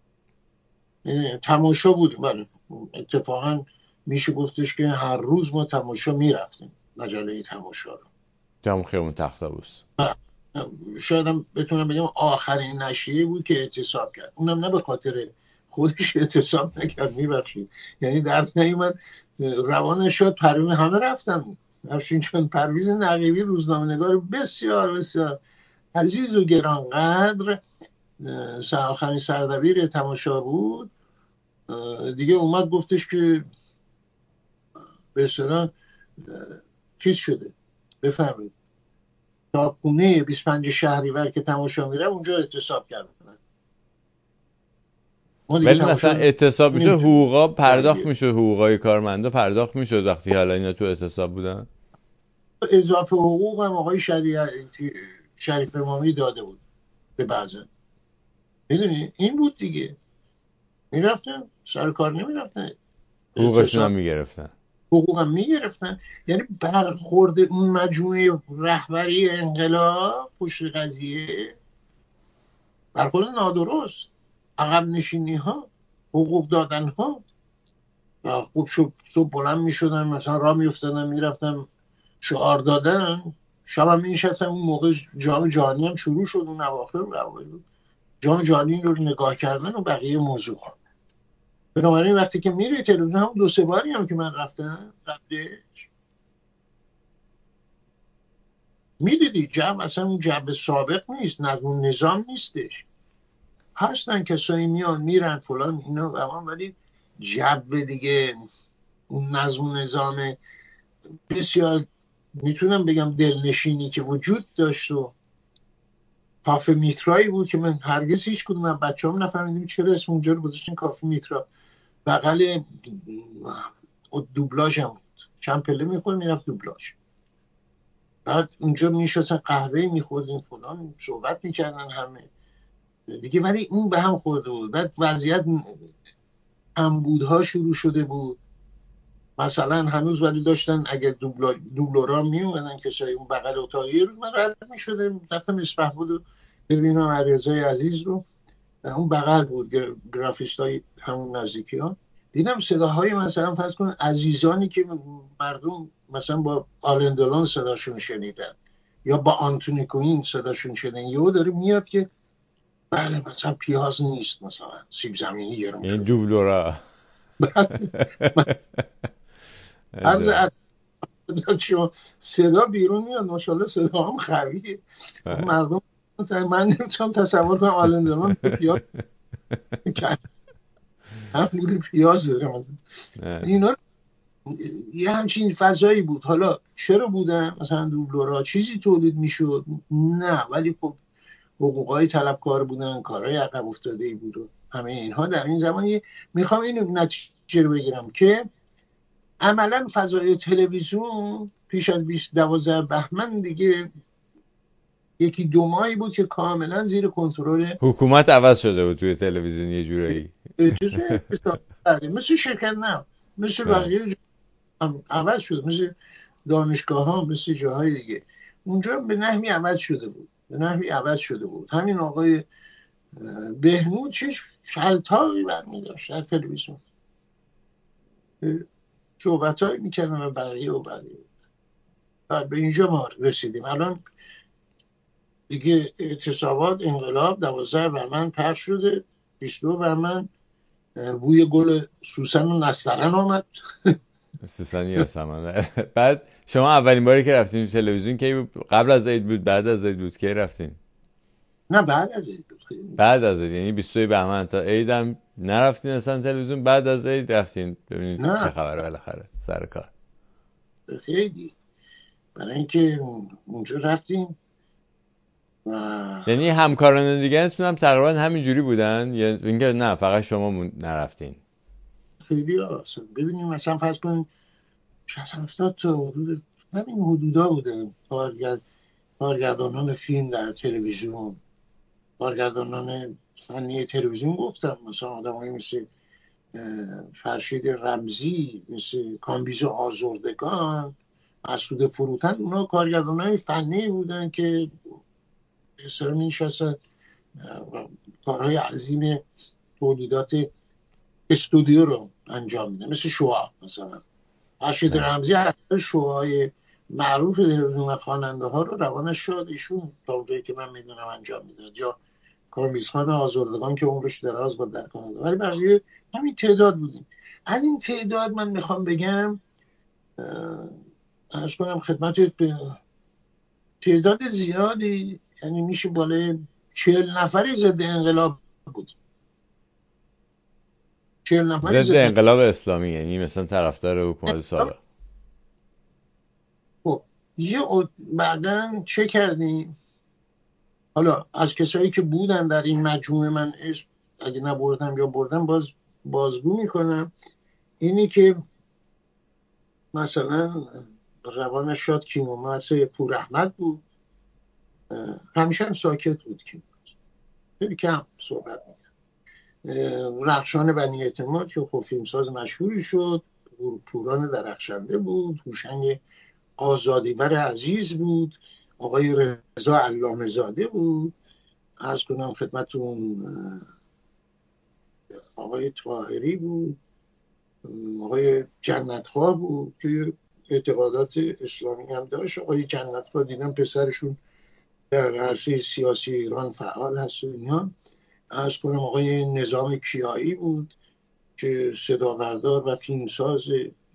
تماشا بود. ولی اتفاقا میشه گفتش که هر روز ما تماشا میرفتیم، مجله تماشا رو جمع خیابون تخت‌آبوس. شاید هم بتونم بگم آخرین نشریه بود که اعتصاب کرد، اونم نه به خاطر خودش اعتصاب نکرد، میبخشید، یعنی در نیومد روانش شد. پروین همه رفتن، افشین چون پرویز نقیبی روزنامه‌نگار بسیار بسیار عزیز و گرانقدر، آخرین سردبیر تماشا بود دیگه، اومد گفتش که به اصطلاح چیز شده، بفرمایید تا خونه بیست و پنج شهریور که تماشا میره اونجا اعتصاب کردن. ولی مثلا اعتصاب میشه حقوقا پرداخت میشه، حقوقای کارمندا پرداخت میشه وقتی حالا اینا تو اعتصاب بودن. اضافه حقوق هم آقای شریف امامی داده بود به بعضن، میدونی این بود دیگه، میرفتن سر کار نمیرفتن، حقوقشون هم میگرفتن، حقوق هم میگرفتن. یعنی برخورد اون مجموعه رهبری انقلاب پشت قضیه برخورد نادرست، عقب نشینی ها، حقوق دادن ها. خوب شد صبح بلند میشدن مثلا راه میافتادن میرفتن شعار دادن، شب هم میشستن. اون موقع جام جهانی هم شروع شد، اون اواخر جام جهانی رو نگاه کردن و بقیه موضوع ها. بنابراین وقتی که میره تلویزیون، هم دو سه باری هم که من رفتم قبلش میدیدی جمع اصلا اون جمع سابق نیست، نظم و نظام نیستش، هستن کسایی میان میرن فلان اینا و من، ولی جبه دیگه اون نظم و نظام بسیار میتونم بگم دلنشینی که وجود داشت و کافه میترایی بود که من هرگز هیچ کدوم از بچه‌ام نفهمیدیم چرا اسم اونجا رو گذاشتن کافه میترا. بغل دوبلاژ هم بود، چند پله میخورد میرفت دوبلاژ، بعد اونجا میشستن قهوه میخوردن فلان صحبت میکردن همه دیگه. ولی اون به هم خورده بود. بعد وضعیت انبودها شروع شده بود، مثلا هنوز ولی داشتن اگه دوبلا دوبلورا میومدن کسایی اون بغل اتاقی رو من رد میشدم رفتم اسفحبود و ببینم علیرضای عزیز رو، اون بغل بود گرافیستای همون نزدیکی ها، دیدم صداهای مثلا فرض کن عزیزانی که مردم مثلا با آلن دلون صداشون شنیدن یا با آنتونی کوین صداشون شنیدن، یهو داره میاد که بله مثلا پیاز نیست، مثلا سیب زمینی گرم این دوبلورا از صدا بیرون میاد، ماشاءالله صدا هم خویه. مردم من نمیتونم تصور کنم آلن دلون پیاز هم بوده پیاز داره اینا، یه همچین فضایی بود. حالا چرا بودن مثلا دوبلورا چیزی تولید میشد؟ نه، ولی خب حقوقای طلبکار بودن، کارهای عقب افتاده ای بود و همه اینها در این زمان. میخوام این نتیجه رو بگیرم که عملا فضای تلویزیون پیش از بیست دوازده بهمن دیگه یکی دو ماهی بود که کاملا زیر کنترل حکومت عوض شده بود توی تلویزیون یه جورایی، مثل شرکت نه، مثل بقیه عوض شده، مثل دانشگاه ها، مثل جاهای دیگه اونجا به نحوی عوض شده بود، به نحوی عوض شده بود. همین آقای بهنود چش شلتاقی برمی داشت در تلویزیون، صحبت هایی میکردن و بقیه و بقیه. به اینجا ما رسیدیم. الان دیگه اعتصابات انقلاب دوازده بهمن پخش شده، بیست و دو بهمن بوی گل سوسن و نسترن آمد. سوسن یاسمن. بعد شما اولین باری که رفتین تلویزیون کی؟ قبل از عید بود بعد از عید بود کی رفتین؟ نه بعد از عید بود. خیلی بعد از عید، یعنی بیست و دو بهمن تا عید هم نرفتین اصلا تلویزیون؟ بعد از عید رفتین ببینید چه خبره بالاخره سر کار؟ خیلی برای اینکه اونجا رفتیم و یعنی همکاران دیگه‌تون هم تقریبا همینجوری بودن یا اینکه نه فقط شما نرفتین؟ خیلی آسان. ببینیم مثلا فرض کنیم شصت هفتاد تا حدود همین حدودا بودن کارگرد کارگردانان فیلم در تلویزیون، کارگردانان فنی تلویزیون. گفتم مثلا آدمایی مثل فرشید رمزی، مثل کامبیز آزردگان، مسعود فروتن، اونا کارگردانای فنی بودن که اصلا میشستن کارهای عظیم تولیدات استودیو رو انجام میدن، مثل شعاع. مثلا فرشید رمزی حتی شعاعهای معروف تلویزیون و خواننده ها رو روانش شد ایشون تا اونجایی که من میدونم انجام میداد، یا کامبیز خان آزردگان که عمرش دراز بود در کانادا، ولی بقیه همین تعداد بودیم. از این تعداد من میخوام بگم عرض کنم خدمت تعداد زیادی، یعنی میشه بالای چهل نفری ضد انقلاب بود. چهل نفری ضد انقلاب اسلامی، یعنی مثلا طرفدار حکومت سابق. خب یه بعدن چه کردیم؟ حالا از کسایی که بودن در این مجموعه، من اسم اگه نبردم یا بردم باز بازگو میکنم، اینی که مثلا روان شاد کیومرث پور احمد بود، همیشه هم ساکت بود، کیومرث خیلی کم صحبت میکرد. رخشان بنی اعتماد که خب فیلمساز مشهوری شد، پوران درخشنده بود، هوشنگ آزادیور عزیز بود، آقای رضا علامه زاده بود، عرض کنم خدمتون آقای طاهری بود، آقای جنتخواه بود که اعتقادات اسلامی هم داشت. آقای جنتخواه دیدم پسرشون در عرصه سیاسی ایران فعال هست و اینا. عرض کنم آقای نظام کیایی بود که صداوردار و فیلمساز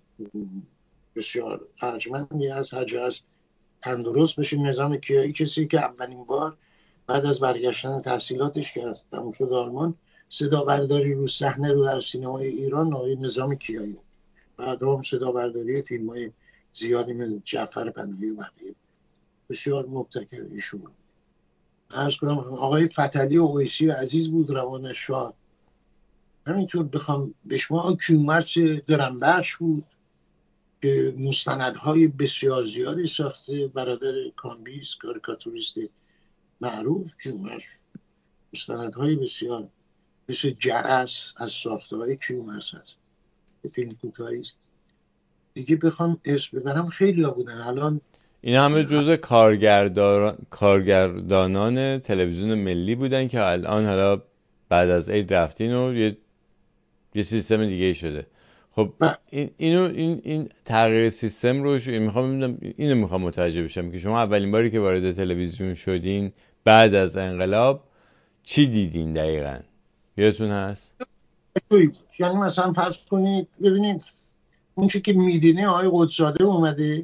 بسیار ارجمندی از حج از تندرست بشه. نظام کیایی کسی که اولین بار بعد از برگشتن تحصیلاتش که تموم شد آلمان، صداورداری رو صحنه رو در سینمای ایران آقای نظام کیایی، بعد هم صداورداری فیلم‌های زیادی مثل جعفر پناهی و بقیه بسیار مبتکر ایشون. عرض کنم آقای فتحعلی اویسی عزیز بود، روان شاد. همینطور بخوام بشما کیومرث درنبخش بود که مستندهای بسیار زیادی ساخته، برادر کامبیز کاریکاتوریست معروف کیومرث، مستندهای بسیار مثل جرس از ساخته‌های کیومرث هست، فیلم کوتاهی است دیگه. بخوام اسم ببرم خیلی ها بودن. الان این همه جزء کارگردان کارگردانان تلویزیون ملی بودن که الان حالا بعد از عید رفتین و یه یه سیستم دیگه شده. خب این اینو این این تغییر سیستم رو میخوام ببینم، اینو میخوام متوجه بشم که شما اولین باری که وارد تلویزیون شدین بعد از انقلاب چی دیدین دقیقاً؟ یادتون هست؟ یعنی مثلا فرض کنید ببینید اون چی که میدینه آقای قدس‌زاده اومده،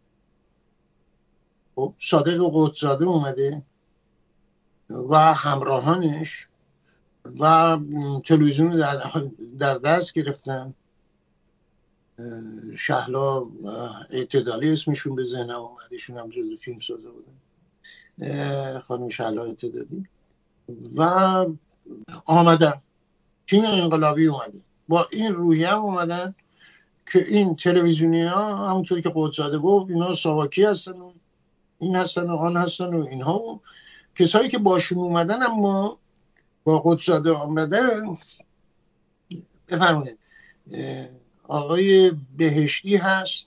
خب صادق قدس‌زاده اومده و همراهانش و تلویزیون در, در دست گرفتن. شهلا اعتدالی اسمشون به ذهنم اومد، ایشون هم جزو فیلم سازه بودن، خانم شهلا اعتدالی، و آمدن تیم انقلابی اومده با این روحیه هم اومدن که این تلویزیونی ها همونطور که قدس‌زاده گفت اینا ساواکی هستن و این هستن و آن هستن و اینها، و کسایی که باشون اومدن اما با قدس‌زاده آمدن. بفرمایید آقای بهشتی هست،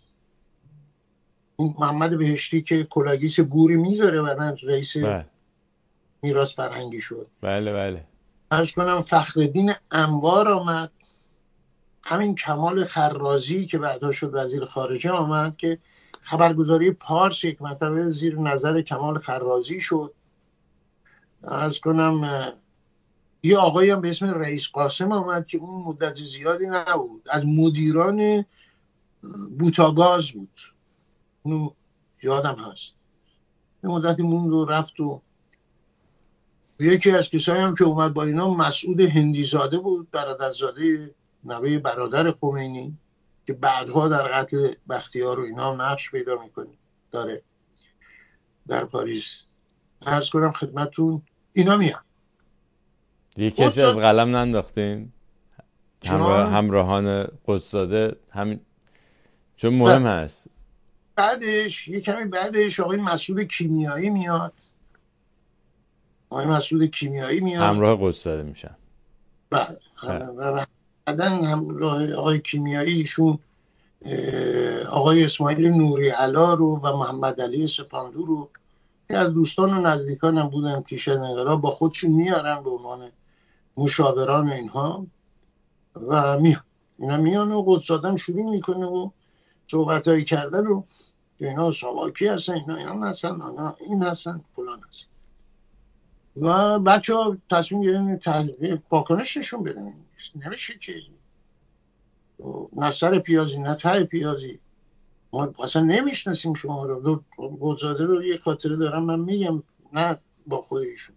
محمد بهشتی که کلاگیس گوری میذاره و رئیس میراث فرهنگی شد. بله بله. عرض کنم فخرالدین انوار آمد، همین کمال خرازی که بعدا شد وزیر خارجه آمد که خبرگزاری پارس یک مرتبه زیر نظر کمال خرازی شد. عرض کنم یه آقایی هم به اسم رئیس قاسم آمد که اون مدت زیادی نبود، از مدیران بوتاگاز بود، اونو یادم هست، یه مدتی موند و رفت. و یکی از کسایی هم که اومد با اینا مسعود هندیزاده بود، برادرزاده نوه برادر خمینی که بعدها در قتل بختیار و اینا نقش پیدا میکنه داره در پاریس. عرض کنم خدمتون اینا میان. یه کسی از قلم ننداختین؟ همراه همراهان قدس‌زاده همین چون مهم بعد. هست. بعدش یه کمی بعدش آقای مسعود کیمیایی میاد، آقای مسعود کیمیایی میاد همراه قدس‌زاده میشن. بعد بعدن همراه آقای کیمیایی ایشون آقای اسماعیل نوری علا رو و محمد علی سپاندو رو که از دوستان و نزدیکانم بودن پیش از انقلاب با خودشون میارن به عنوان مشاوران اینها و میان اینا میان و قدس‌زاده شروع میکنه و صحبتایی کردن و اینا ساواکی هستن، اینا هم هستن، اینا این هستن فلان هستن. و بچه ها تصمیم گرفتن تحقیق واکنش نشون بدن. نمیشه که نه سر پیازی نه ته پیازی. ما اصلا نمیشناسیم شما رو. گلزاده رو یه خاطره دارم من میگم، نه با خودشون.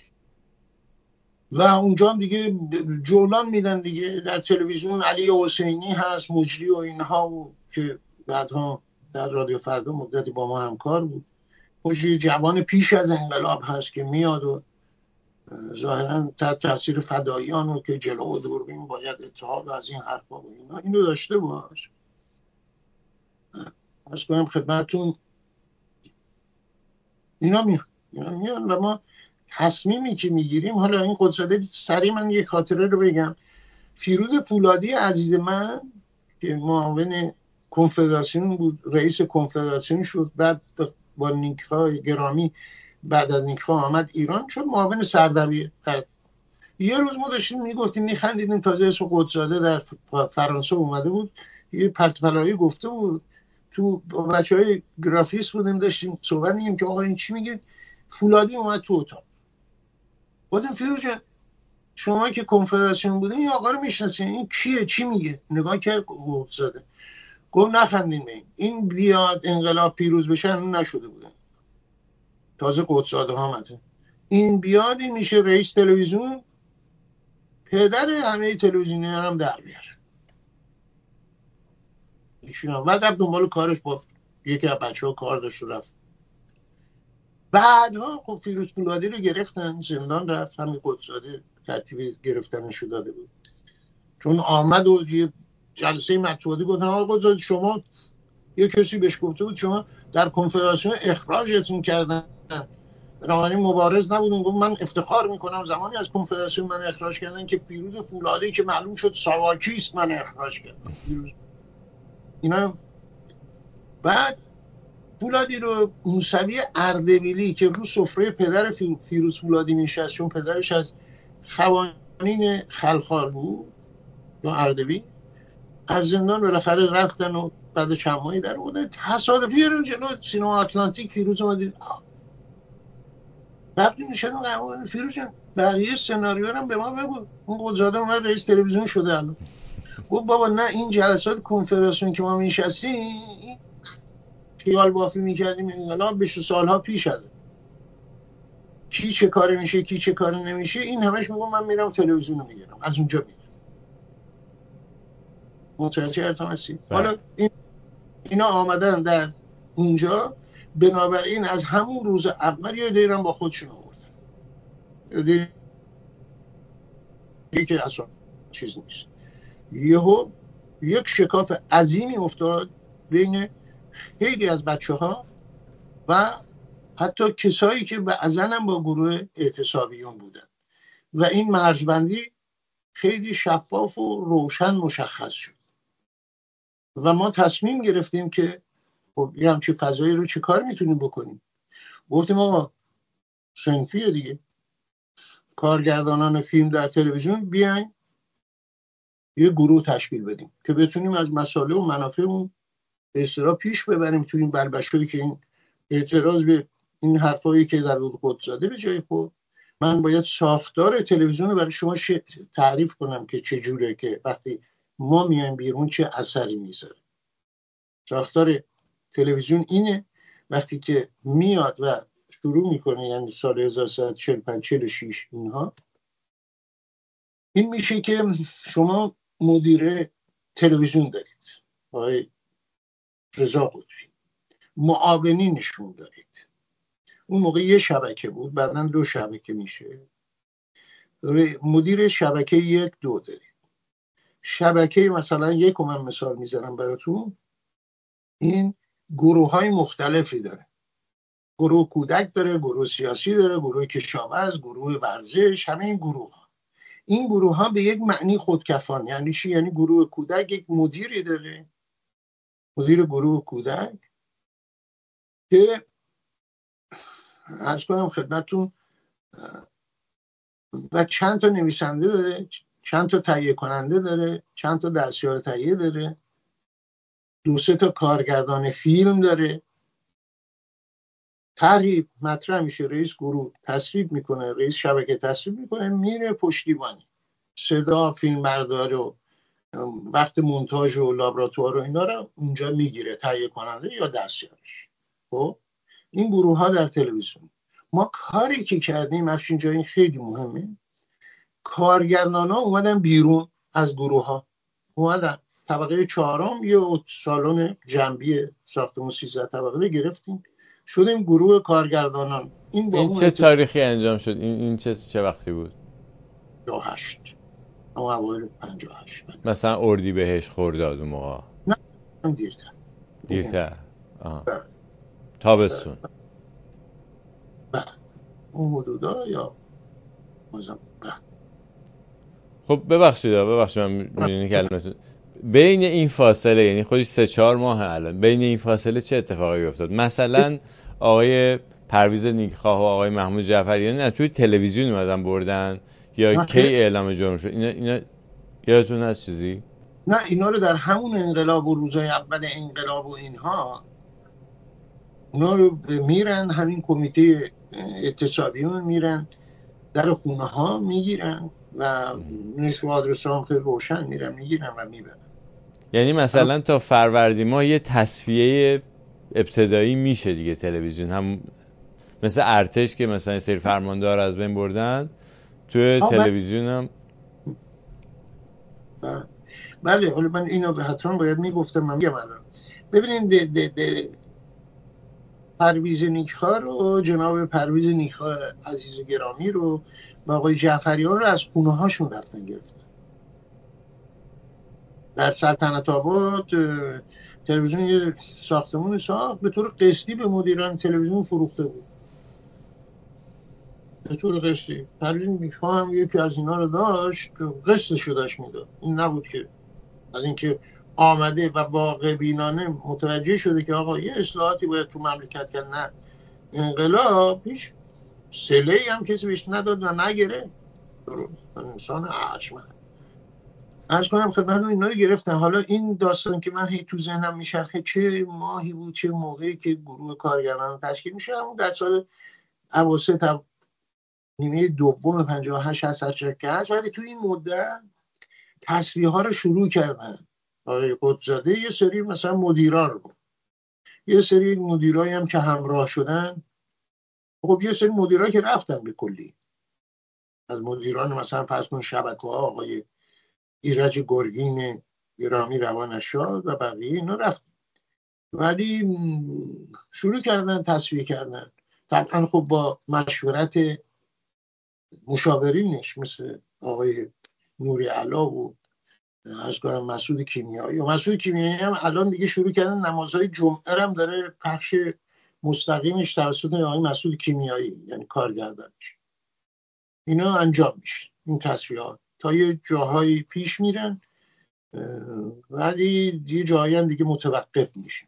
و اونجا هم دیگه جولان میدن دیگه در تلویزیون. علی حسینی هست، مجری و اینها، و که بعدها در رادیو فردا مدتی با ما همکار بود. مجری جوان پیش از انقلاب هست که میاد و ظاهرا تحت تاثیر فداییان رو که جلو دوربین باید اتحاد از این حرفا و اینا، اینو داشته باش. عرض کنم خدمتتون اینا میان اینا میان و ما تصمیمی که میگیریم. حالا این قدساده سریع من یک خاطره رو بگم. فیروز فولادی عزیز من که معاون کنفدراسیون بود، رئیس کنفدراسیون شد، بعد با نیک‌های گرامی بعد از نیک‌ها آمد ایران، چون معاون سردبیر. یه روز ما داشتیم میگفتیم میخندیدیم، تازه اسم قدساده در فرانسه اومده بود، یه پرت پلایی گفته بود تو بچه های گرافیست بودیم، داشتیم صحبت میگیم که آقا این چی میگه. فولادی اومد تو اتاق. گفتم فیروز جان شما که کنفدراسیون بودین این آقا رو میشناسین، این کیه چی میگه؟ نگاه کرد قدساده گفت نخندین به این این بیاد انقلاب پیروز بشه نشده بودن، تازه قدساده ها آمده، این بیاد این میشه رئیس تلویزیون، پدر همه تلویزیونی هم در بیاره. ایشون بعد رفت دنبال کارش، با یکی از بچه ها کار داشت و رفت. بعدها خب فیروز فولادی رو گرفتن زندان، رفت. همین قدساده ترتیب گرفتنشو داده بود، چون آمد و یه جلسه مطبوعاتی گفتن آقا قدساده شما، یه کسی بهش گفته بود شما در کنفدراسیون اخراجتون کردن، بنابراین مبارز نبودون. گفت من افتخار میکنم زمانی از کنفدراسیون من اخراج کردن که فیروز فولادی که معلوم شد ساواکیست من اخراج کردن. اینا بعد فولادی رو موسوی اردبیلی که رو سفره پدر فیروز فولادی نشست، چون پدرش از خوانین خلخال بود یا اردبیل، از زندان بالاخره رفتن و بعد چند ماهی در بوده. تصادفی رو جلو سینما آتلانتیک فیروز اومدید رفتیم نشدیم قهوه. فیروز جان بقیه سناریو رو به ما بگو. اون قدزاده اومد رئیس تلویزیون شده الان. گفت بابا نه این جلسات کنفدراسیون که ما میشستیم خیال بافی میکردیم انقلاب بشه سالها پیش از کی چه کاری میشه کی چه کاری نمیشه، این همش میگم من میرم تلویزیون رو میگیرم از اونجا میگیرم. متوجه هستید؟ حالا این اینا آمدن در اونجا، بنابراین از همون روز اول یه دیرم با خودشون آوردن، یه که اصلا چیز نیست. یهو یک شکاف عظیمی افتاد بین خیلی از بچه ها و حتی کسایی که بعضن هم با گروه اعتصابیون بودن و این مرزبندی خیلی شفاف و روشن مشخص شد و ما تصمیم گرفتیم که خب یه همچی فضایی رو چه کار میتونیم بکنیم. گفتیم آقا صنفیه دیگه، کارگردانان فیلم در تلویزیون بیاین یه گروه تشکیل بدیم که بتونیم از مسائل و منافعمون به اصطلاح پیش ببریم تو این بلبشویی که این اعتراض به این حرفایی که در بود قدزاده به جای خود. من باید ساختار تلویزیون رو برای شما تعریف کنم که چه جوره که وقتی ما میایم بیرون چه اثری میذاره. ساختار تلویزیون اینه وقتی که میاد و شروع میکنه، یعنی سال هزار و سیصد و چهل و پنج چهل و شش اینها، این میشه که شما مدیر تلویزیون دارید آقای رضا قطبی، معاونینشون دارید. اون موقع یه شبکه بود، بعداً دو شبکه میشه. مدیر شبکه یک دو دارید. شبکه مثلا یک رو من مثال میذارم براتون، این گروه های مختلفی داره. گروه کودک داره، گروه سیاسی داره، گروه کشاورز، گروه ورزش، همه این گروه ها. این گروه ها به یک معنی خودکفان. یعنی چی؟ یعنی گروه کودک یک مدیری داره، مدیر گروه کودک، که عرض کنم خدمتتون و چند تا نویسنده داره، چند تا تهیه کننده داره، چند تا دستیار تهیه داره، دو سه تا کارگردان فیلم داره. طرحی مطرح میشه، رئیس گروه تصویب میکنه، رئیس شبکه تصویب میکنه، میره پشتیبانی، صدا، فیلم برداری و وقت مونتاژ و لابراتوار و اینا رو اونجا میگیره تهیه کننده یا دستیارش. خب این گروه ها در تلویزیون، ما کاری که کردیم افشین جایی خیلی مهمه، کارگردان ها اومدن بیرون از گروه ها، اومدن طبقه چهارم یه سالن جنبی ساختمون سیزده طبقه گرفتیم، شدیم گروه کارگردانان. این با این اون چه اتفاق تاریخی انجام شد؟ این این چه چه وقتی بود؟ پنجاه و هشت اما اوایل پنجاه و هشت مثلا اردیبهشت خرداد اون موقع؟ نه من دیرتر دیرتر. آها. بله. تابستون. بله. اون حدودا یا بازم بله. خب ببخشید ببخشید من میدونی کلمتون بین این فاصله، یعنی خودش سه چهار ماه الان، بین این فاصله چه اتفاقی افتاد؟ مثلا آقای پرویز نیکخواه و آقای محمود جعفریان نه توی تلویزیون اومدن بردن یا نه کی خیر. اعلام جرم شد؟ اینا اینا یادتون هست چیزی؟ نه اینا رو در همون انقلاب و روزای اول انقلاب و اینها اونا رو میرن همین کمیته اعتصابیون میرن در خونه ها میگیرن و نشون آدرس هم خیلی روشن میرن میگیرن و میبرن. یعنی مثلا تا فروردین ماه یه تصفیه ابتدایی میشه دیگه تلویزیون، هم مثل ارتش که مثلا سری فرماندار از بین بردن توی تلویزیون هم. بله حالا من اینو حتما باید میگفتم، من میگم الان ببینید ده ده ده پرویز نیکخواه رو، جناب پرویز نیکخواه عزیز و گرامی رو و آقای جعفریان رو از خونه هاشون رفتن گرفتن. در سلطنت آباد تلویزیون یه ساختمون ساخت، به طور قسطی به مدیران تلویزیون فروخته بود، به طور قسطی. پرویز نیکخواه هم یکی از اینا رو داشت، قسطشو داشت میداد. این نبود که از اینکه آمده و واقع بینانه متوجه شده که آقا یه اصلاحاتی باید تو مملکت کرد، نه انقلاب پیش سله هم کسی بهش نداد و نگره. انسان ارجمند. عرض کنم خدمتتون اینا رو گرفتن. حالا این داستان که من هی تو ذهنم میچرخه چه ماهی بود، چه موقعی که گروه کارگردان تشکیل میشه، همون در سال اواسط نیمه دوم پنجاه و هشت هست که هست. ولی تو این مدت تصویه ها رو شروع کردن. آقای قدزاده یه سری مثلا مدیرا رو، یه سری مدیرایی هم که همراه شدن، خب یه سری مدیرایی که رفتن به کلی، از مدیران مثلا پس کن شبکه ها آقای ایرج گرگین گرامی روانش شاد و بقیه اینا رفت، ولی شروع کردن تصفیه کردن. طبعا خب با مشورت مشاورینش مثل آقای نوری علا و از گاهم مسعود کیمیایی و مسعود کیمیایی هم الان دیگه شروع کردن نمازهای جمعه هم داره پخش مستقیمش توسط آقای مسعود کیمیایی یعنی کارگردانش. اینا انجام میشه این تصفیهات تا یه جاهایی پیش میرن ولی یه جایی دیگه متوقف میشه.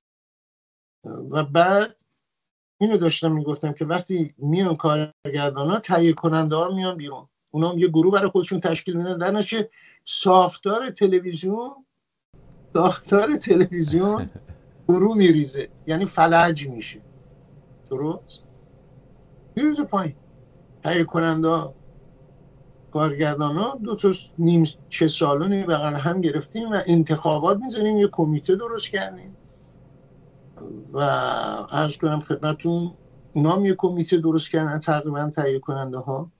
و بعد اینو داشتم میگفتم که وقتی میان کارگردان ها، تهیه کننده ها میان بیرون، اونا هم یه گروه برای خودشون تشکیل میدن، در نتیجه ساختار تلویزیون ساختار تلویزیون گروه میریزه، یعنی فلج میشه. درست میریزه پایین. تهیه کننده ها، کارگردان ها دو تا نیم چه سالونی بغل هم گرفتیم و انتخابات میزنیم، یه کمیته درست کردیم و عرض کنم خدمتون اونا هم یه کمیته درست کردن تقریبا تهیه کننده ها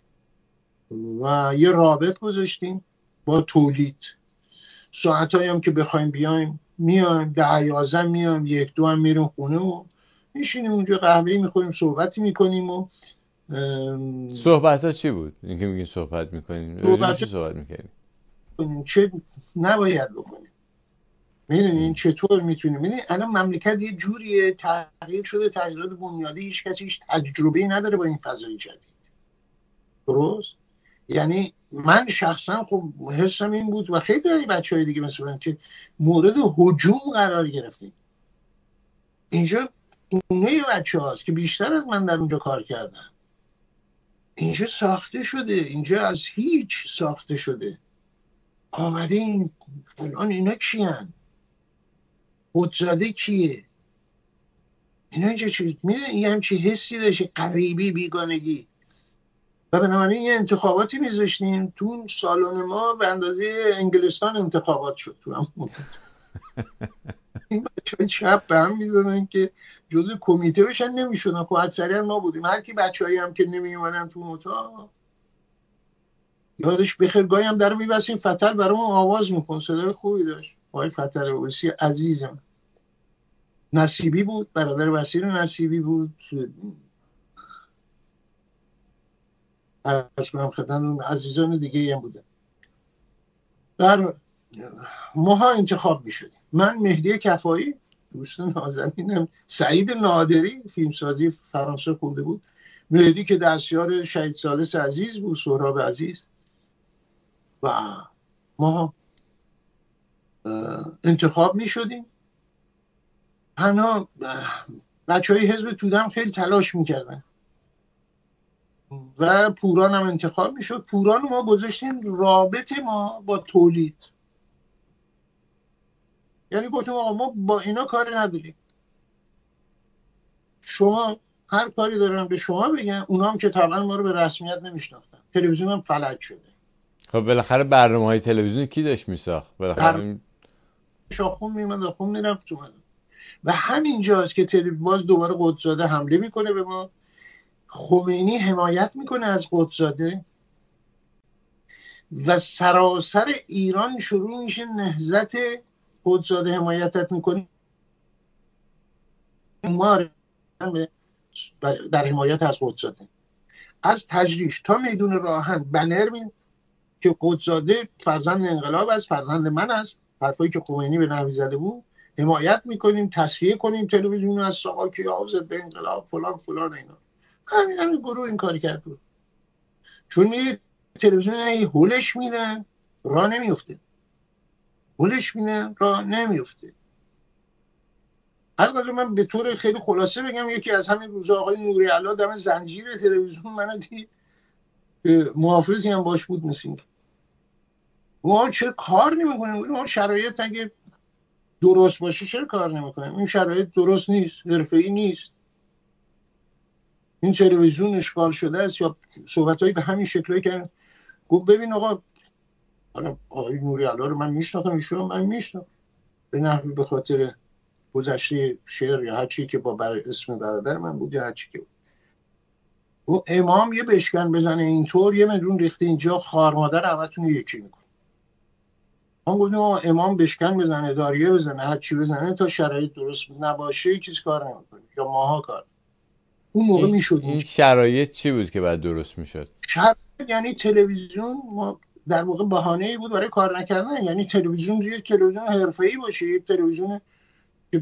و یه رابط گذاشتیم با تولید. ساعت هایی هم که بخوایم بیایم میایم، ده یازده میایم، یک دو هم میریم خونه و میشینیم اونجا قهوه میخوریم، صحبتی میکنیم. و صحبت ها چی بود؟ اینکه میگین صحبت میکنیم، راجع به چی صحبت میکنیم؟ چه نباید بکنیم، میدونین چطور میتونیم. میدونین الان مملکت یه جوریه تغییر شده، تغییرات بنیادی، هیچ کسی هیچ تجربه‌ای نداره با این فضای جدید. درست؟ یعنی من شخصا خب حسم این بود و خیلی بچهای دیگه مثل من که مورد هجوم قرار گرفتیم. اینجا خونه بچه هاست که بیشتر از من در اونجا کار کردم. اینجا ساخته شده، اینجا از هیچ ساخته شده. آمده این الان اینا کیان؟ قدزاده کیه؟ اینا چه چیز میدونی یه همچی حسی داشته، غریبی، بیگانگی. و بنابراین یه انتخاباتی میذاشتیم تو سالن ما به اندازه انگلستان انتخابات شد تو هم مدت. این بچه های چپ به هم میزنن که جزء کمیته بشن، نمیشونن. خب اکثریت ما بودیم، هر کی بچه هایی هم که نمیومدن تو اتاق یادش بخیر گاهی هم در میبستیم فتل برامون آواز میکن، صدای خوبی داشت آقای فتل اوسی عزیزم. نصیبی بود، برادر وسیر نصیبی بود. عرض کنم خدمتتون عزیزان دیگه هم بودن. در ماها انتخاب میشدیم، من مهدی کفایی، دوست نازنینم سعید نادری فیلمسازی فرانسه خونده بود، مهدی که دستیار شهید ثالث عزیز بود، سهراب عزیز، و ما انتخاب میشدیم. تنها بچه های حزب توده هم خیلی تلاش میکردن و پوران هم انتخاب میشد. پوران ما گذاشتیم رابطه ما با تولید، یعنی گفتیم آقا ما با اینا کاری نداریم، شما هر کاری دارن به شما بگن. اونا هم که طبعا ما رو به رسمیت نمیشناختن، تلویزیون هم فلج شده. خب بالاخره برنامه های تلویزیونی کی داشت میساخت؟ بالاخره شاخون میمد و خون میرفت تو من. و همینجاست که تلویزیون باز دوباره قدسزاده حمله میکنه به ما. خمینی حمایت میکنه از قدسزاده و سراسر ایران شروع میشه نهضت. قدسزاده حمایتت میکنه، ما در حمایت از قدسزاده از تجریش تا میدون راهن بنر می که قدسزاده فرزند انقلاب است، فرزند من است، حرفایی که خمینی به نحوی زده بود. حمایت میکنیم، تصفیه کنیم تلویزیون از ساواکی آوزد به انقلاب فلان فلان اینا. همین همین گروه این کاری کرد بود. چون می تلویزیون هی هولش میدن راه نمیفته، هولش میدن راه نمیفته. از قضا من به طور خیلی خلاصه بگم، یکی از همین روزا آقای نوری علا دم زنجیر تلویزیون من دید، محافظی هم باش بود مثل ما چه کار نمیکنیم، ما شرایط اگه درست باشه چرا کار نمیکنیم؟ این شرایط درست نیست، حرفه‌ای نیست، این تلویزیون اشغال شده است. یا صحبتایی به همین شکلی کردن. گفت ببین آقا، حالا آقای نوری علا رو من میشناختم، ایشون من میشناختم به نحوی به خاطر گذشته شعر یا هر چی که با بر اسم برادر من بود یا هر چی که بود. و امام یه بشکن بزنه اینطور یه مدرون ریخته اینجا، خار مادر همتون یکی میکنه. ما گفتیم امام بشکن بزنه، داریه بزنه، هر چی بزنه تا شرایط درست نباشه کسی کار نمیکنه یا ماها کار. اون موقع میشد. این شرایط چی بود که بعد درست میشد؟ شرایط یعنی تلویزیون ما در واقع بهانه‌ای بود برای کار نکردن. یعنی تلویزیون یک تلویزیون حرفه‌ای باشه، یک تلویزیون که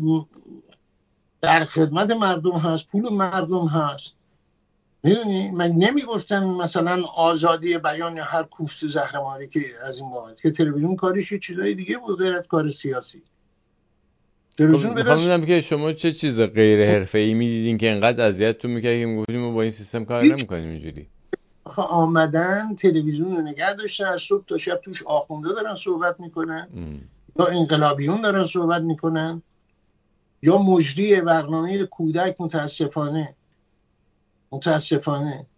در خدمت مردم هست، پول مردم هست. میدونی من نمیگفتن مثلا آزادی بیان یا هر کوفت زهرماری که از این بابت، که تلویزیون کارش یه چیزای دیگه بود غیر از کار سیاسی. تلویزیون میخوام بدونم که شما چه چیز غیر حرفه‌ای میدیدین که انقدر اذیتتون میکرد که میگفتیم ما با این سیستم کار نمیکنیم اینجوری؟ آخه آمدن تلویزیون رو نگه داشتن، از صبح تا شب توش آخونده دارن صحبت میکنن ام. یا انقلابیون دارن صحبت میکنن یا مجری برنامه کودک. متاسفانه متاسفانه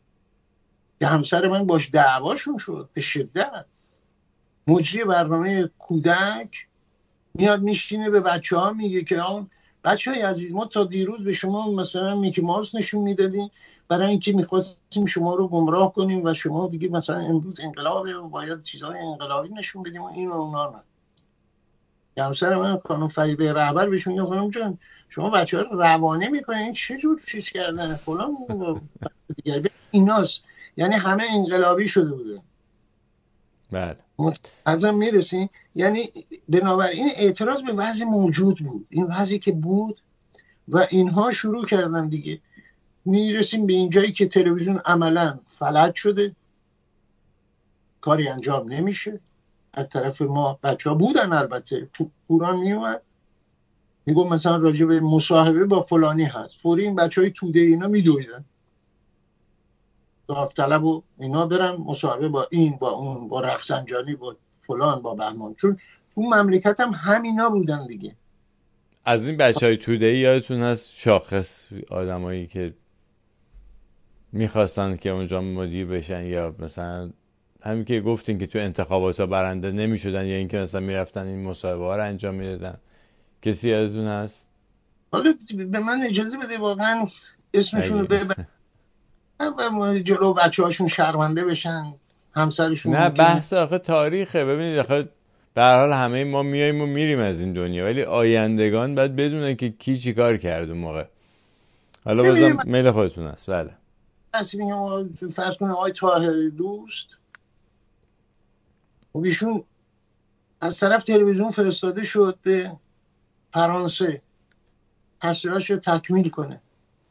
که همسر من باش دعواشون شد به شدت. مجری برنامه کودک میاد میشینه به بچه ها میگه که آن بچه های عزیز، ما تا دیروز به شما مثلا میکی ماوس نشون میدادیم برای اینکه میخواستیم شما رو گمراه کنیم و شما دیگه مثلا امروز انقلابه و باید چیزهای انقلابی نشون بدیم و این و اونا نه. همسر من خانم فریده رهبر بهش میگه خانم جان شما بچه ها رو روانه میکنین، چه جور چیز کردن فلان دیگه ایناست. یعنی همه انقلابی شده بوده. بله. ازم میرسیم. یعنی بنابراین اعتراض به وضع موجود بود، این وضعی که بود و اینها شروع کردن دیگه. میرسیم به این جایی که تلویزیون عملا فلج شده، کاری انجام نمیشه. از طرف ما بچه ها بودن البته، تو قرآن میومد میگم مثلا راجع به مصاحبه با فلانی هست، فوری این بچه های توده اینا میدویدن داوطلب و اینا برن مصاحبه با این با اون، با رفسنجانی، با فلان، با بهمان. چون اون مملکت هم همینا بودن دیگه. از این بچه های توده‌ای یادتون هست شاخص آدمایی که میخواستن که اونجا مدیر بشن، یا مثلا همین که گفتین که تو انتخابات ها برنده نمیشدن، یا اینکه مثلا میرفتن این مصاحبه ها رو انجام میدادن، کسی یادتون هست؟ حالا به من اجازه بده واقعا اسمشون رو ببرم و جلو بچه هاشون شرمنده بشن، همسرشون نه ممکنه. بحث آخه تاریخه. ببینید آخه به هر حال همه ما میاییم و میریم از این دنیا، ولی آیندگان باید بدونن که کی چی کار کرد اون موقع. حالا ببینیم بازم میل خودتون است. بله اصلا فرض کنه آقای طاهر دوست و ایشون از طرف تلویزیون فرستاده شد به فرانسه تحصیلاتش رو تکمیل کنه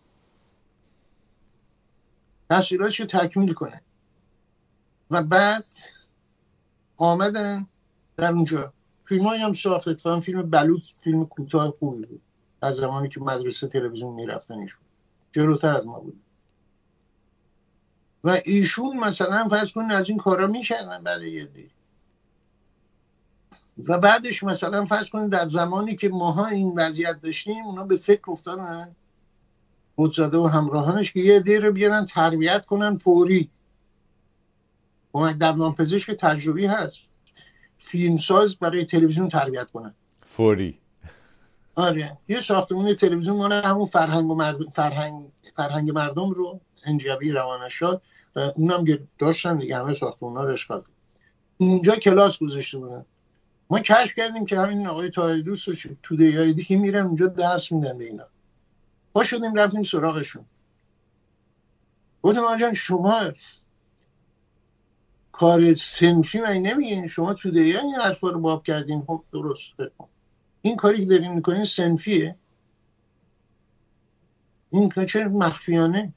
تحصیلاتش رو تکمیل کنه و بعد آمدن در اونجا فیلمایی هم ساخت. اتفاقا فیلم بلوط فیلم کوتاه خوبی بود از زمانی که مدرسه تلویزیون میرفتن، ایشون جلوتر از ما بود و ایشون مثلا فرض کن از این کارا میکردن برای یه دی و بعدش مثلا فرض کن در زمانی که ماها این وضعیت داشتیم اونا به فکر افتادن قدزاده و همراهانش که یه دی رو بیارن تربیت کنن فوری. اومد در دندانپزشک تجربی هست فیلمساز برای تلویزیون تربیت کنن فوری. آره یه ساختمون تلویزیون مال همون فرهنگ و مردم فرهنگ فرهنگ مردم رو انجبی روانشاد اونم داشتن دیگه، همه ساختمونا رو اشغال اونجا کلاس گذاشته بودن. ما کشف کردیم که همین آقای طاهری دوست و توده‌ای دیگه میرن اونجا درس میدن به اینا. ما شدیم رفتیم سراغشون گفتم آقا شما کار صنفی من نمیگین، شما توده‌ای این حرفا رو باب کردین. خب درسته این کاری که دارین میکنین صنفیه، این که چه مخفیانه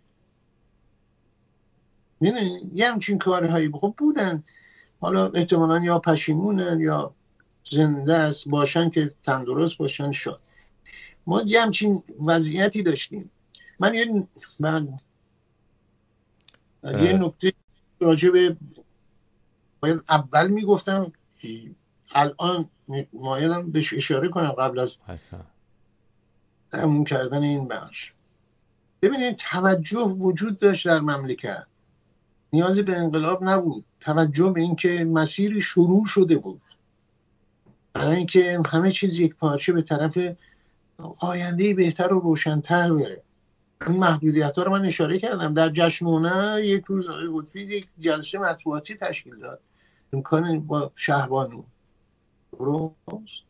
میدونی یه همچین کارهایی خب بودن. حالا احتمالاً یا پشیمونن یا زنده است باشن که تندرست باشن. شد ما یه همچین وضعیتی داشتیم. من یه من یه نکته راجع به باید اول میگفتم الان مایلم بهش اشاره کنم قبل از تموم کردن این بخش. ببینید توجه وجود داشت در مملکت، نیازی به انقلاب نبود. توجه به این که مسیری شروع شده بود برای اینکه همه چیز یک پارچه به طرف آینده بهتر و روشن‌تر بره. این محدودیت ها رو من اشاره کردم. در جشنونه یک روز آقای قطبی یک جلسه مطبوعاتی تشکیل داد امکان با شهبانو درست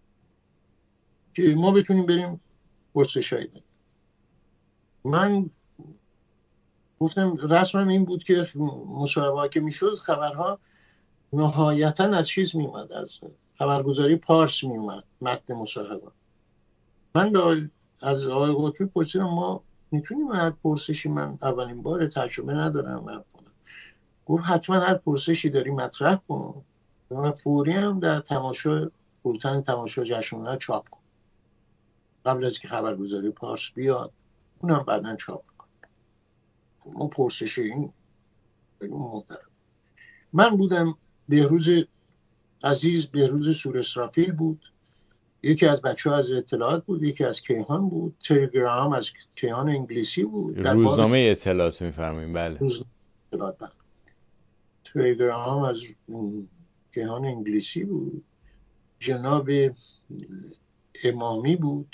که ما بتونیم بریم پرسش هایی داریم. من گفتم رسمم این بود که مصاحبه که میشد خبرها نهایتا از چیز میومد، از خبرگزاری پارس میومد متن مصاحبه. من به از آقای قطبی پرسیدم ما میتونیم هر پرسشی، من اولین بار تجربه ندارم من کنم. گفت حتما هر پرسشی داری مطرح کن و فوری هم در تماشا بولتن تماشا جشنواره چاپ کن قبل از که خبرگزاری پارس بیاد، اونم بعداً چاپ کن. ما پرسش این محترم. من بودم، بهروز عزیز بهروز سور اسرافیل بود، یکی از بچه ها از اطلاعات بود، یکی از کیهان بود، تلگرام از کیهان انگلیسی بود. روزنامه اطلاعات میفرماییم. بله روزنامه اطلاعات. تلگرام از کیهان انگلیسی بود. جناب امامی بود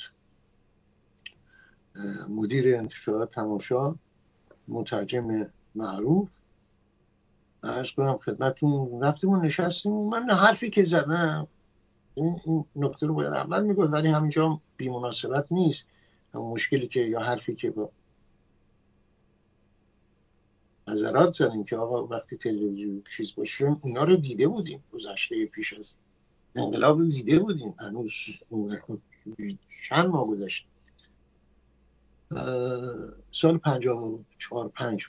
مدیر انتشارات تماشا، مترجم معروف. عرض کنم خدمتتون رفتیم و نشستیم. من حرفی که زدم این, این نکته رو باید اول میگفت، ولی همینجا بی مناسبت نیست. مشکلی که یا حرفی که با نظرات زدیم که آقا وقتی تلویزیون چیز باشه اونا رو دیده بودیم گذشته پیش از انقلاب رو دیده بودیم، هنوز چند ماه گذشته، سال پنجاه و چهار پنج.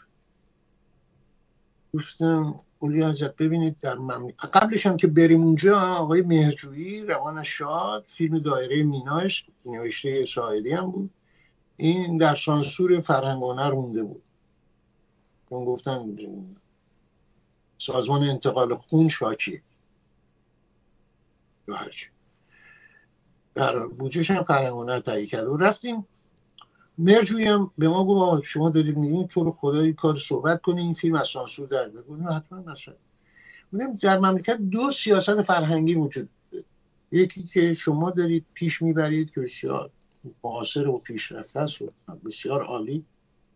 گفتم اولی حضرت ببینید در مملکت قبلش هم که بریم اونجا آقای مهرجویی روان شاد فیلم دایره میناش نوشته اسرائیلی هم بود، این در سانسور فرهنگ و هنر مونده بود. اون گفتن سازمان انتقال خون شاکی یا هرچی. در بودجهش هم فرهنگ و هنر تهیه کرد و رفتیم. مرجوی هم به ما گفت آقا شما دارید میگین تو رو خدای کار صحبت کنی این فیلم از سانسور در بیاد. گفتم حتما مثلا میگم در مملکت دو سیاست فرهنگی وجود داره، یکی که شما دارید پیش میبرید که بسیار معاصر و پیشرفته است و بسیار عالی،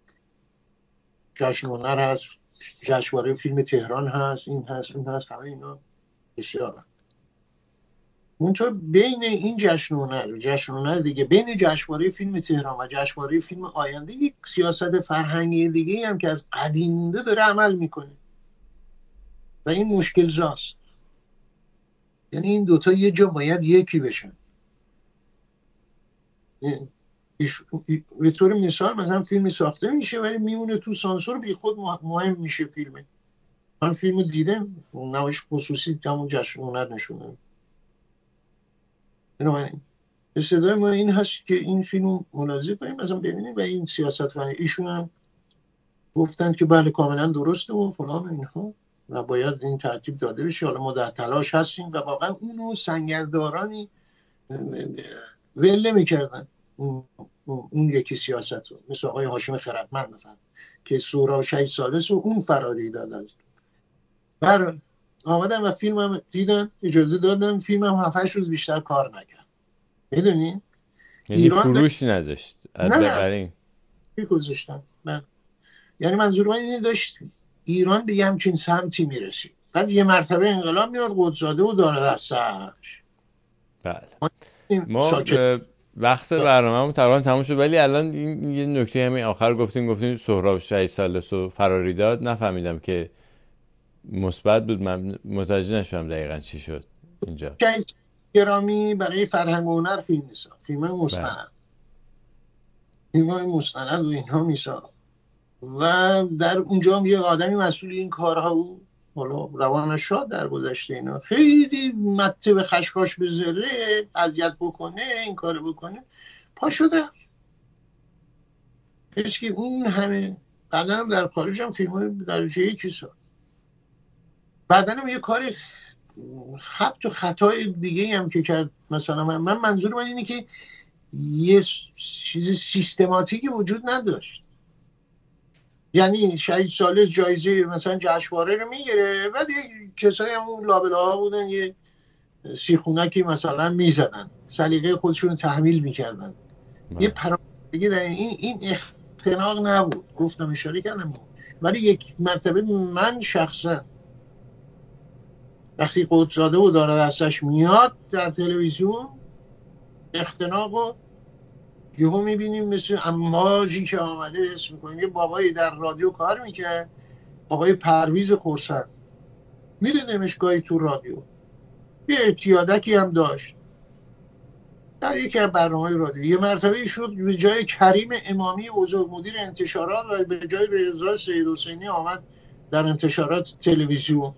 جشن هنر هست، جشنواره فیلم تهران هست، این هست اون هست، همه اینا بسیار. منتها بین این جشن هنر و جشن هنر دیگه، بین جشنواره فیلم تهران و جشنواره فیلم آینده یک سیاست فرهنگی دیگه هم که از قدیم مونده داره عمل میکنه و این مشکل زاست. یعنی این دوتا یه جا باید یکی بشن. به طور مثال مثلا فیلم ساخته میشه ولی میمونه تو سانسور، بی خود مهم میشه فیلمه. من فیلمو دیدم نمایش خصوصی همون جشن هنر نشونه. بنابراین استعداد ما این هست که این فیلم ملاحظه کنیم مثلا ببینیم و این سیاست فرهنگی ایشون هم گفتن که بله کاملا درسته و فلان و اینها و باید این ترتیب داده بشه. حالا ما در تلاش هستیم و واقعا اونو سنگردارانی ول نمی‌کردن اون, اون یکی سیاست رو، مثل آقای هاشم خردمند مثلا که سورا شهید ثالث و اون فراری دادن. بر آمدن و فیلم هم دیدن، اجازه دادن، فیلم هم هفتش روز بیشتر کار نکرد. میدونی؟ یعنی فروش نداشت. نه نه گذاشتن. من یعنی منظور من اینه داشت ایران به همچین سمتی میرسید. بعد یه مرتبه انقلاب میاد قدزاده و داره دستش. بله ما وقت برنامه‌مون تقریبا تموم شد ولی الان این یه نکته همین آخر گفتیم گفتیم سهراب شهید ثالث و فراری داد، نفهمیدم که مثبت بود، من متوجه نشدم دقیقاً چی شد اینجا. شهید گرامی برای فرهنگ و هنر فیلم میساخت، فیلم مستند، فیلم مستند و اینها میساخت و در اونجا هم یه آدمی مسئول این کارها بود، حالا روانش شاد در گذشته اینا، خیلی مته به خشخاش بذاره اذیت بکنه این کارو بکنه پا شده. هیچ که اون همه بعدا هم در خارج هم فیلم های درجه یکی ساخت. بعدا هم یه کار خبت و خطای دیگه هم که کرد. مثلا من, من منظور من اینه که یه چیز سیستماتیکی وجود نداشت. یعنی شهید ثالث جایزه مثلا جشنواره رو میگیره ولی کسایی هم اون لابلاها بودن یه سیخونکی مثلا میزدن، سلیقه خودشون تحمیل میکردن. یه پرامرگی در این این اختناق نبود، گفتم اشاره کردم. ولی یک مرتبه من شخصا وقتی قدزاده و داره دستش میاد در تلویزیون اختناق رو یهو میبینیم مثل امواجی که آمده اسم میکنیم. یه بابایی در رادیو کار میکرد، آقای پرویز خرسند، میدونمش گاهی تو رادیو، یه اعتیادکی هم داشت در یکی از برنامه‌های رادیو. یه مرتبه شد به جای کریم امامی بزرگ مدیر انتشارات و به جای رضا سید حسینی آمد در انتشارات تلویزیون.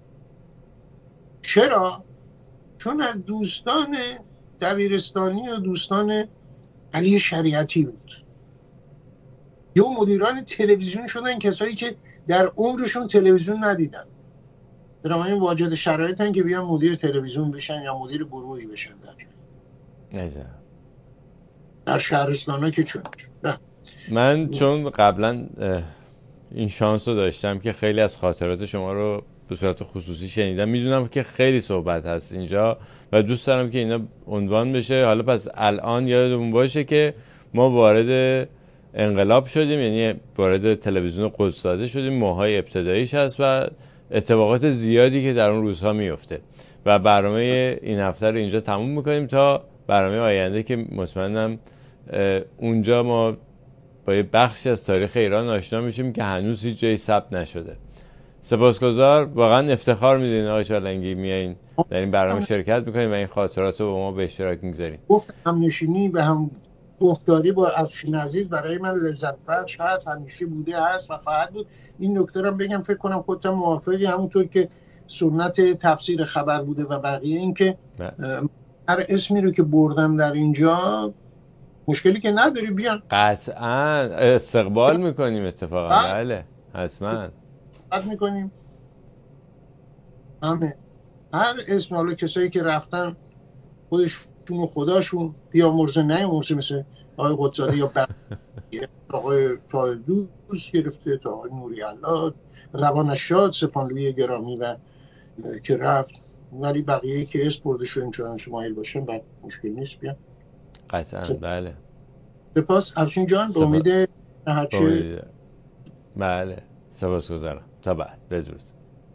چرا؟ چون از دوستان دبیرستانی و دوستان علی شریعتی بود. یه مدیران تلویزیون شدن کسایی که در عمرشون تلویزیون ندیدن، بنابراین واجد شرایطن که بیان مدیر تلویزیون بشن یا مدیر گروهی بشن در نه در شهرستانا که چون نه. من چون قبلا این شانس رو داشتم که خیلی از خاطرات شما رو به صورت خصوصی شنیدم، میدونم که خیلی صحبت هست اینجا و دوست دارم که اینا عنوان بشه. حالا پس الان یادمون باشه که ما وارد انقلاب شدیم، یعنی وارد تلویزیون قدس‌زاده شدیم، ماهای ابتداییش هست و اتفاقات زیادی که در اون روزها میفته و برنامه این هفته رو اینجا تموم میکنیم تا برنامه آینده که مطمئنم اونجا ما با یه بخشی از تاریخ ایران آشنا میشیم که هنوز هیچ جایی ثبت نشده. سپاسگزار، واقعا افتخار میدین آقای چالنگی میایین در این برنامه شرکت میکنین و این خاطرات رو با ما به اشتراک میگذارین. گفت هم نشینی و هم گفتاری با افشین عزیز برای من لذت بخش هست، همیشه بوده هست و خواهد بود. این نکته رو بگم، فکر کنم خودت موافقی، همونطور که سنت تفسیر خبر بوده و بقیه، این که هر اسمی رو که بردم در اینجا مشکلی که نداری بیان قطعا استقبال میکنیم اتفاقا. بله حتما بد میکنیم همه هر اسم. حالا کسایی که رفتن خودش و خداشون بیامرزه نیامرزه، مثل آقای قدزاده یا بقیه، آقای طاهر دوست گرفته تا آقای نوری الله روانش شاد، سپانلوی گرامی و که رفت، ولی بقیه که اسم برده شدیم چون شمایل باشن بعد مشکل نیست بیان. قطعا بله. سپاس افشین جان، به سپا... امید هرچه. بله سپاس گذارم. تا بعد، بدرود.